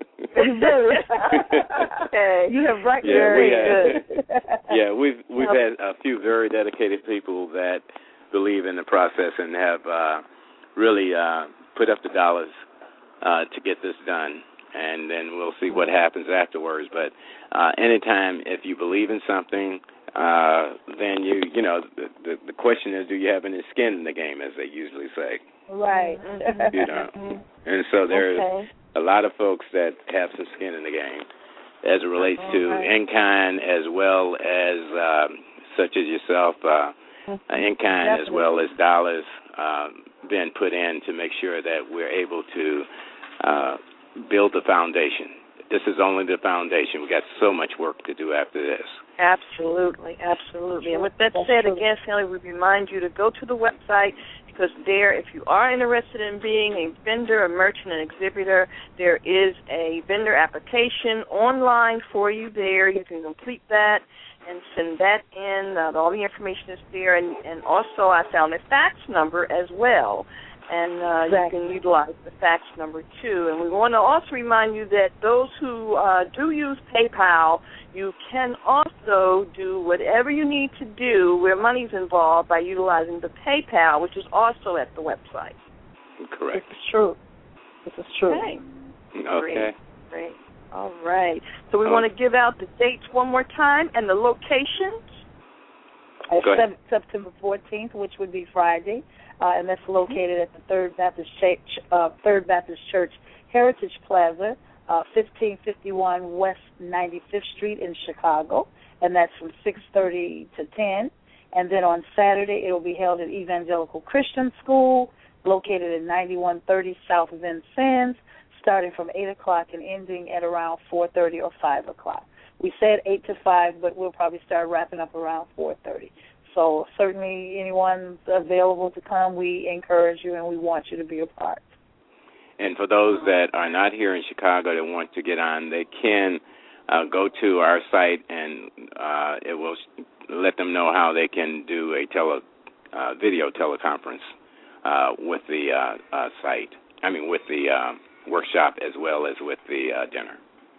Okay, you have right yeah, very we have, good. yeah, we've we've had a few very dedicated people that believe in the process and have uh, really uh, put up the dollars uh, to get this done, and then we'll see what happens afterwards. But uh, anytime, if you believe in something, uh, then you you know the, the the question is, do you have any skin in the game, as they usually say. Right. You know, and so there's okay. a lot of folks that have some skin in the game, as it relates All to right. in-kind as well as um, such as yourself, uh, Mm-hmm. in-kind as Definitely. well as dollars um, being put in to make sure that we're able to uh, build the foundation. This is only the foundation. We've got so much work to do after this. Absolutely, absolutely. And with that That's said, true. again, Sally, we remind you to go to the website, because there, if you are interested in being a vendor, a merchant, an exhibitor, there is a vendor application online for you there. You can complete that and send that in. Uh, all the information is there. And, and also I found a fax number as well. And uh, Exactly. you can utilize the fax number, too. And we want to also remind you that those who uh, do use PayPal, you can also do whatever you need to do where money's involved by utilizing the PayPal, which is also at the website. Correct. This is true. This is true. Okay. Okay. Great. Great. All right. So we Oh. want to give out the dates one more time and the locations. It's Go ahead. September fourteenth, which would be Friday, uh, and that's located at the Third Baptist Church, uh, Third Baptist Church Heritage Plaza, uh, fifteen fifty-one West ninety-fifth Street in Chicago, and that's from six thirty to ten. And then on Saturday, it will be held at Evangelical Christian School, located at ninety-one thirty South Vincennes, starting from eight o'clock and ending at around four thirty or five o'clock. We said eight to five, but we'll probably start wrapping up around four thirty. So certainly anyone available to come, we encourage you and we want you to be a part. And for those that are not here in Chicago that want to get on, they can uh, go to our site, and uh, it will let them know how they can do a tele, uh, video teleconference uh, with the uh, uh, site. I mean, with the uh, workshop as well as with the uh, dinner.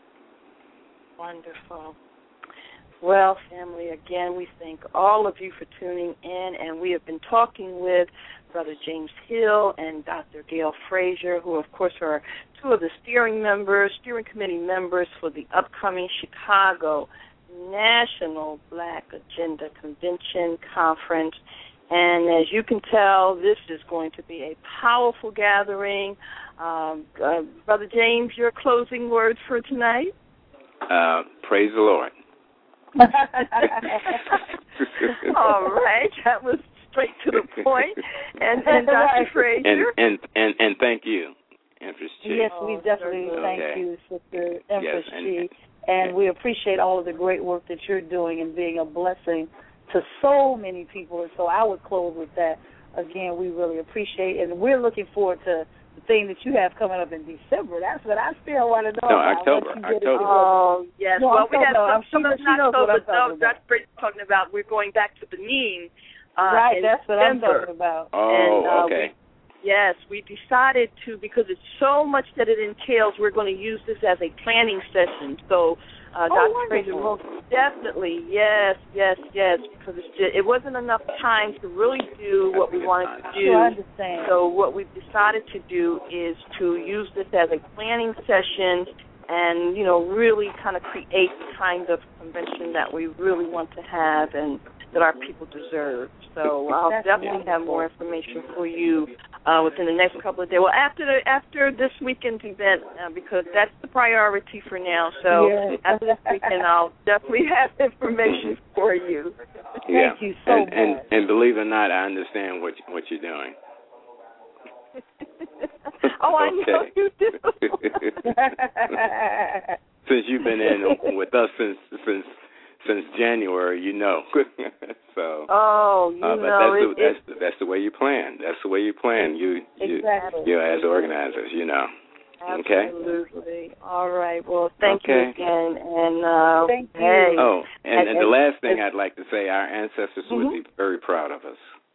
Wonderful. Well, family, again, we thank all of you for tuning in, and we have been talking with Brother James Hill and Doctor Gail Frazier, who, of course, are two of the steering members, steering committee members for the upcoming Chicago National Black Agenda Convention Conference. And as you can tell, this is going to be a powerful gathering. Um, uh, Brother James, your closing words for tonight? Uh, praise the Lord. All right, that was straight to the point. And, and Doctor Frazier? And, and, and, and thank you, Empress Chi. Yes, we definitely Okay. thank you, Sister Empress Yes, and- Chi, and we appreciate all of the great work that you're doing and being a blessing to so many people. And so I would close with that. Again, we really appreciate, and we're looking forward to the thing that you have coming up in December. That's what I still want to know no, about. October. October. Oh, yes. No, well, we have no, some, some she, of she not October. No, about. that's what we're talking about. We're going back to Benin. Uh, right, in that's what December. I'm talking about. Oh, and, uh, okay. We, yes, we decided to, because it's so much that it entails, we're going to use this as a planning session. So, uh, oh, Doctor Fraser, most definitely, yes, yes, yes, because it's just, it wasn't enough time to really do what we wanted to do. I understand. So what we've decided to do is to use this as a planning session and, you know, really kind of create the kind of convention that we really want to have and that our people deserve. So I'll That's definitely wonderful. have more information for you uh, within the next couple of days. Well, after the, after this weekend's event, uh, because that's the priority for now. So yes. after this weekend, I'll definitely have information for you. Yeah. Thank you so and, much. and and believe it or not, I understand what what you're doing. Oh, I know Okay. you do. Since you've been in with us since since since January, you know. so. Oh, you uh, but know, that's, it, the, that's, the, that's the way you plan. That's the way you plan. You, you, exactly. you as organizers, you know. Absolutely. Okay. All right. Well, thank okay. you again. And uh, thank you. Hey, oh, and, and, and the last thing and, I'd like to say, our ancestors mm-hmm. would be very proud of us.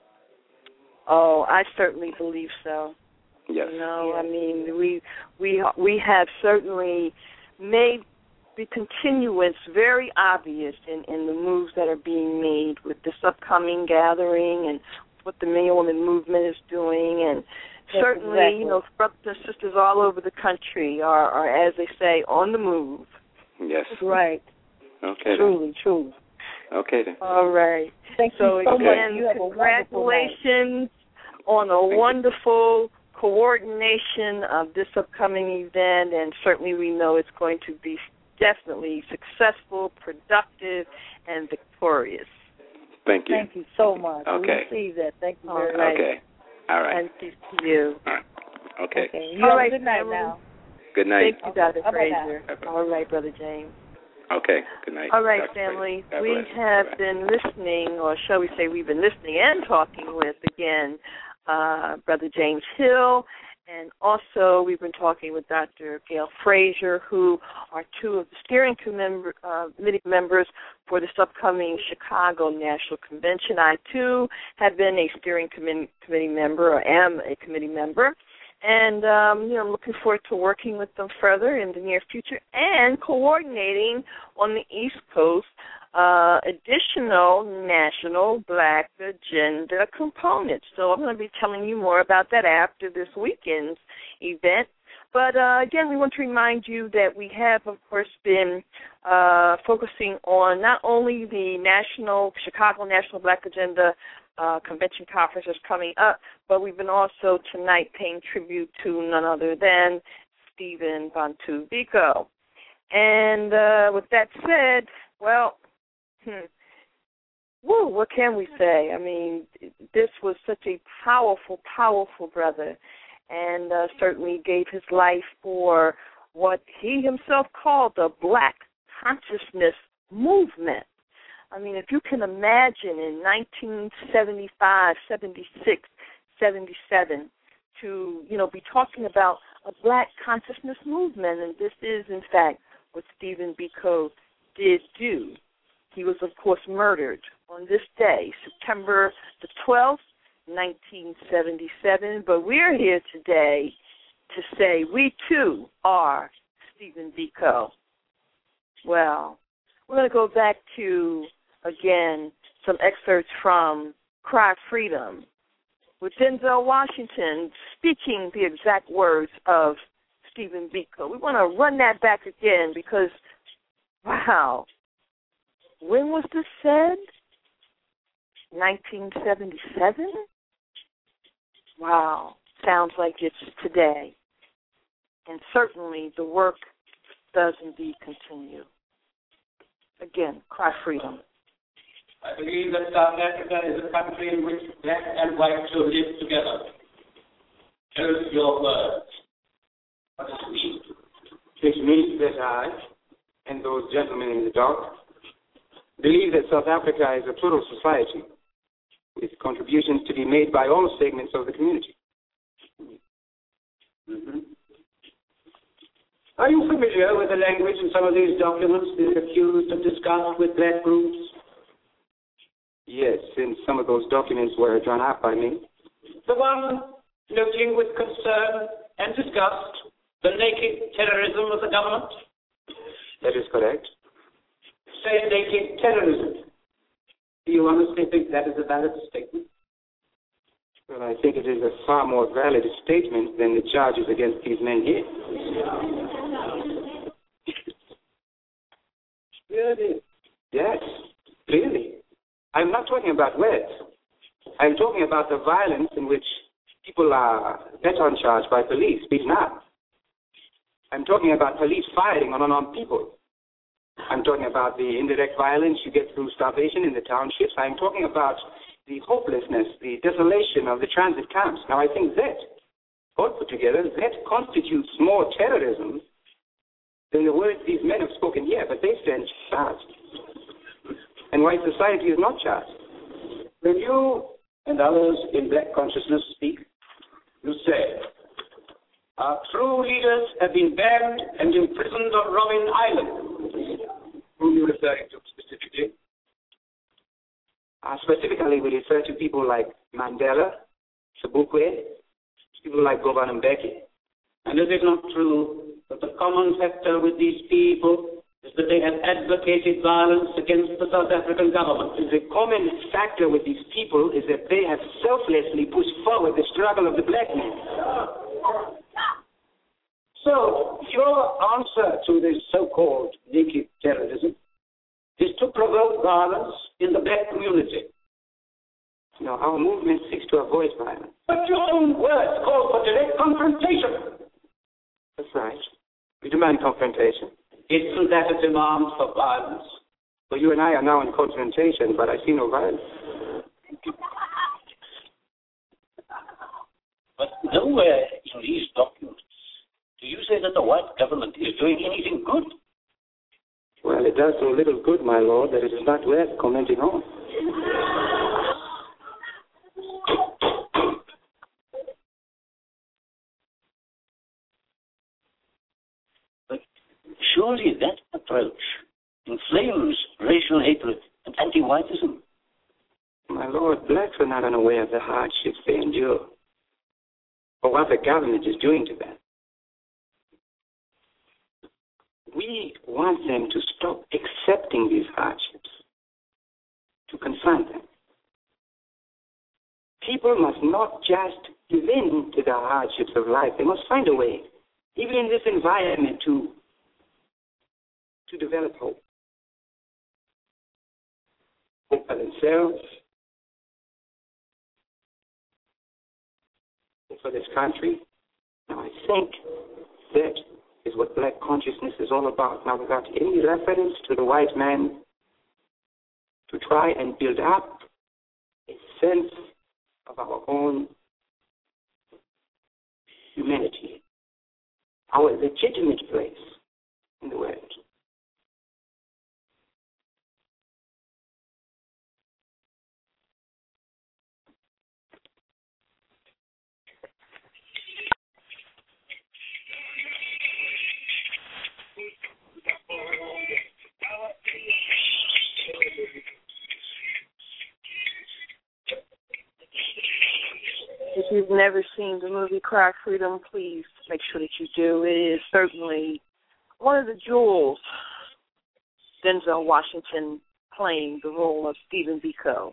Oh, I certainly believe so. Yes. You know, I mean, we we we have certainly made the continuance very obvious in, in the moves that are being made with this upcoming gathering and what the Million Woman Movement is doing. And yes, certainly, exactly. you know, brothers and sisters all over the country are, are, as they say, on the move. Yes. Right. Okay. Truly, then. truly. Okay then. All right. Thank so you so again, much. You have congratulations on a Thank wonderful coordination of this upcoming event, and certainly we know it's going to be definitely successful, productive, and victorious. Thank you. Thank you so much. Okay. We receive that. Thank you All very right. much. Okay. All right. And peace to you. All right. Okay. Okay. You All have right, a good night family. now. Good night. Thank you, Doctor Okay. Fraser. Bye-bye. All right, Brother James. Okay. Good night. All right, Doctor family. God We bless. have Bye-bye. been listening, or shall we say we've been listening and talking with, again, uh, Brother James Hill, and also we've been talking with Doctor Gail Fraser, who are two of the steering committee uh, members for this upcoming Chicago National Convention. I, too, have been a steering committee, committee member, or am a committee member. And, um, you know, I'm looking forward to working with them further in the near future and coordinating on the East Coast uh, additional national Black agenda components. So I'm going to be telling you more about that after this weekend's event. But, uh, again, we want to remind you that we have, of course, been uh, focusing on not only the national, Chicago National Black Agenda Uh, convention conference is coming up, but we've been also tonight paying tribute to none other than Stephen Bantu Biko. And uh, with that said, well, hmm, woo, what can we say? I mean, this was such a powerful, powerful brother, and uh, certainly gave his life for what he himself called the Black Consciousness Movement. I mean, if you can imagine in nineteen seventy-five, seventy-six, seventy-seven to, you know, be talking about a Black consciousness movement, and this is, in fact, what Stephen Biko did do. He was, of course, murdered on this day, September the twelfth, nineteen seventy-seven, but we're here today to say we, too, are Stephen Biko. Well, we're going to go back to, again, some excerpts from Cry Freedom, with Denzel Washington speaking the exact words of Stephen Biko. We want to run that back again because, wow, when was this said? nineteen seventy-seven? Wow, sounds like it's today. And certainly the work does indeed continue. Again, Cry Freedom. I believe that South Africa is a country in which black and white should live together. Cherish your words. What is we? Which means that I, and those gentlemen in the dark, believe that South Africa is a plural society with contributions to be made by all segments of the community. Mm-hmm. Are you familiar with the language in some of these documents that are accused of disgust with black groups? Yes, since some of those documents were drawn up by me. The one noting with concern and disgust the naked terrorism of the government? That is correct. Say naked terrorism. Do you honestly think that is a valid statement? Well, I think it is a far more valid statement than the charges against these men here. Really? Yes, really. I'm not talking about words. I'm talking about the violence in which people are beton charged by police, beaten up. I'm talking about police firing on unarmed people. I'm talking about the indirect violence you get through starvation in the townships. I'm talking about the hopelessness, the desolation of the transit camps. Now, I think that, all put together, that constitutes more terrorism than the words these men have spoken here, but they stand charged. And white society is not charged. When you and others in black consciousness speak, you say, our true leaders have been banned and imprisoned on Robben Island. Who are you referring to specifically? Uh, specifically, we refer to people like Mandela, Sobukwe, people like Govan Mbeki. And is it not true that the common factor with these people is that they have advocated violence against the South African government? The common factor with these people is that they have selflessly pushed forward the struggle of the black man. So, your answer to this so-called naked terrorism is to provoke violence in the black community. No, our movement seeks to avoid violence. But your own words call for direct confrontation. That's right. We demand confrontation. Isn't that a demand for violence? Well, you and I are now in confrontation, but I see no violence. But nowhere in these documents do you say that the white government is doing anything good? Well, it does so little good, my lord, that it is not worth commenting on. But surely that approach inflames racial hatred and anti-whiteism. My lord, blacks are not unaware of the hardships they endure, or what the government is doing to them. We want them to stop accepting these hardships, to confront them. People must not just give in to the hardships of life. They must find a way, even in this environment, to, to develop hope. Hope for themselves, hope for this country. Now, I think that is what black consciousness is all about. Now, without any reference to the white man, to try and build up a sense of our own humanity, our legitimate place in the world. If you've never seen the movie Cry Freedom, please make sure that you do. It is certainly one of the jewels. Denzel Washington playing the role of Stephen Biko.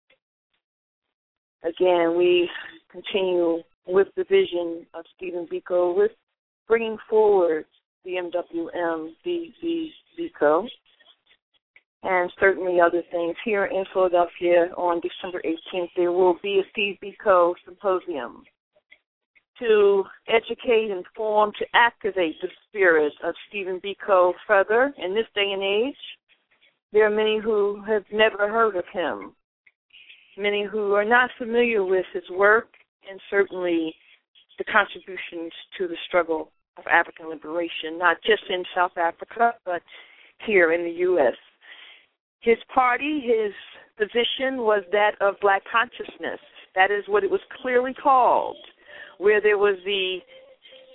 Again, we continue with the vision of Stephen Biko with bringing forward the M W M B B Biko and certainly other things. Here in Philadelphia on December eighteenth, there will be a Steve Biko symposium to educate, inform, to activate the spirit of Stephen Biko further. In this day and age, there are many who have never heard of him, many who are not familiar with his work, and certainly the contributions to the struggle of African liberation, not just in South Africa, but here in the U S His party, his position was that of black consciousness. That is what it was clearly called, where there was the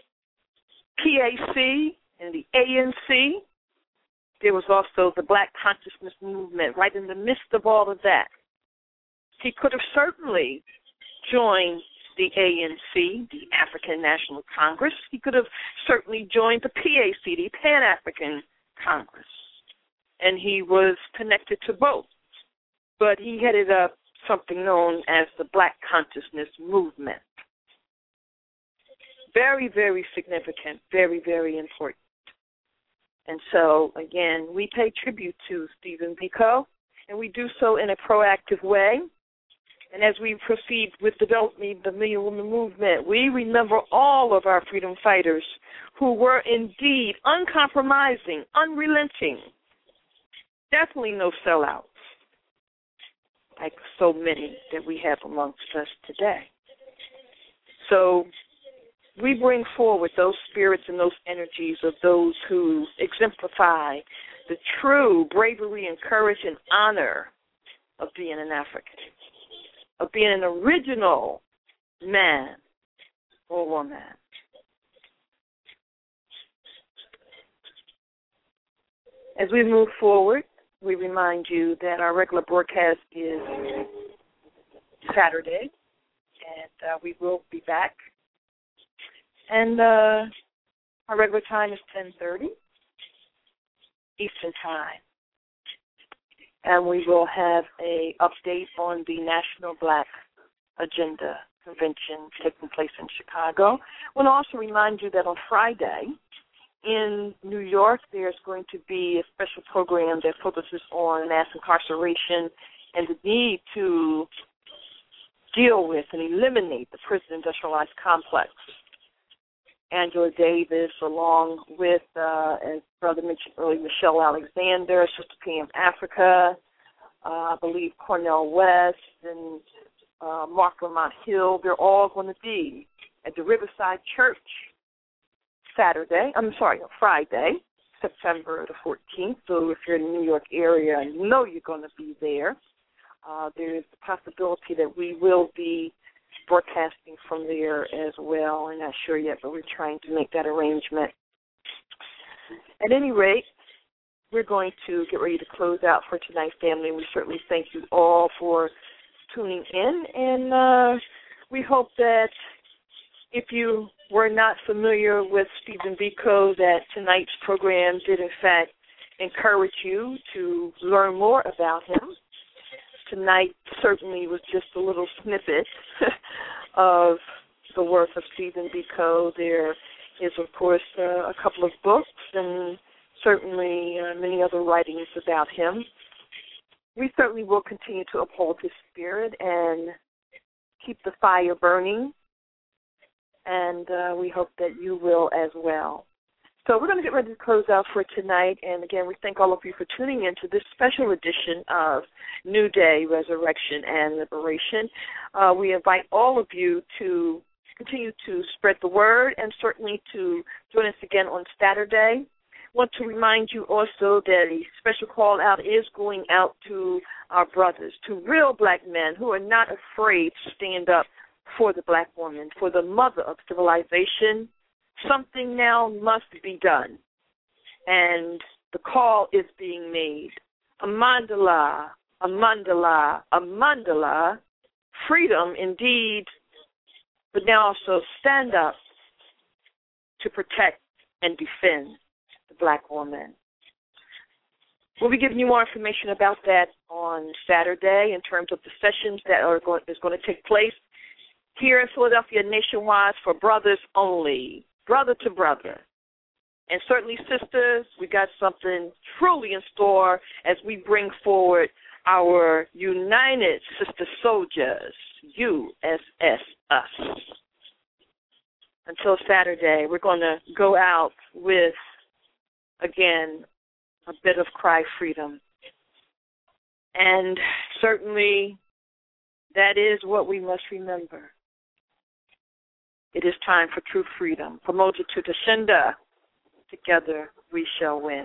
P A C and the A N C. There was also the Black Consciousness Movement right in the midst of all of that. He could have certainly joined the A N C, the African National Congress. He could have certainly joined the P A C, the Pan-African Congress. And he was connected to both. But he headed up something known as the Black Consciousness Movement. Very, very significant, very, very important. And so, again, we pay tribute to Stephen Biko, and we do so in a proactive way. And as we proceed with the Don't Need the Million Woman movement, we remember all of our freedom fighters who were indeed uncompromising, unrelenting, definitely no sellouts, like so many that we have amongst us today. So we bring forward those spirits and those energies of those who exemplify the true bravery and courage and honor of being an African, of being an original man or woman. As we move forward, we remind you that our regular broadcast is Saturday, and uh, we will be back. And uh, our regular time is ten thirty Eastern Time. And we will have an update on the National Black Agenda Convention taking place in Chicago. I want to also remind you that on Friday in New York, there's going to be a special program that focuses on mass incarceration and the need to deal with and eliminate the prison industrialized complex. Angela Davis, along with, uh, as Brother mentioned earlier, Michelle Alexander, Sister P M Africa, uh, I believe Cornel West, and uh, Mark Lamont Hill, they're all going to be at the Riverside Church Saturday, I'm sorry, Friday, September the fourteenth. So if you're in the New York area and you know you're going to be there, uh, there is the possibility that we will be broadcasting from there as well. I'm not sure yet, but we're trying to make that arrangement. At any rate, we're going to get ready to close out for tonight, family. We certainly thank you all for tuning in, and uh, we hope that if you were not familiar with Stephen Biko, that tonight's program did, in fact, encourage you to learn more about him. Tonight certainly was just a little snippet of the work of Stephen Biko. There is, of course, uh, a couple of books and certainly uh, many other writings about him. We certainly will continue to uphold his spirit and keep the fire burning, and uh, we hope that you will as well. So we're going to get ready to close out for tonight, and again, we thank all of you for tuning in to this special edition of New Day, Resurrection, and Liberation. Uh, we invite all of you to continue to spread the word and certainly to join us again on Saturday. I want to remind you also that a special call out is going out to our brothers, to real black men who are not afraid to stand up for the black woman, for the mother of civilization. Something now must be done, and the call is being made. A mandala, a mandala, a mandala, freedom indeed, but now also stand up to protect and defend the black woman. We'll be giving you more information about that on Saturday in terms of the sessions that are going, is going to take place here in Philadelphia nationwide for brothers only. Brother to brother. And certainly, sisters, we got something truly in store as we bring forward our United Sister Soldiers, U S S us. Until Saturday, we're going to go out with, again, a bit of cry freedom. And certainly, that is what we must remember. It is time for true freedom. For Moja to Descenda, together we shall win.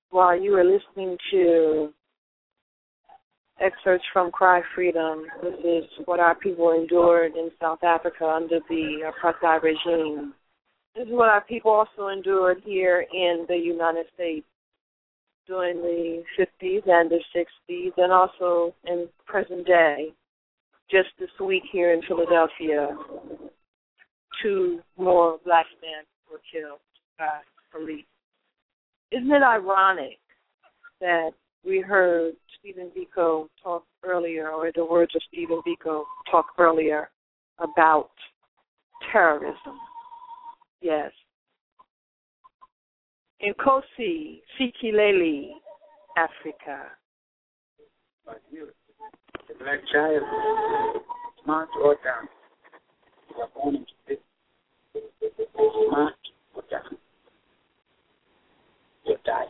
while you were listening to excerpts from Cry Freedom, this is what our people endured in South Africa under the apartheid regime. This is what our people also endured here in the United States during the fifties and the sixties, and also in present day. Just this week here in Philadelphia, two more black men were killed by police. Isn't it ironic that we heard Stephen Biko talk earlier, or the words of Stephen Biko talk earlier about terrorism? Yes. In Kosi, Sikileli, Africa. The black child, smart or dumb, you are born into this. Smart or dumb, you die.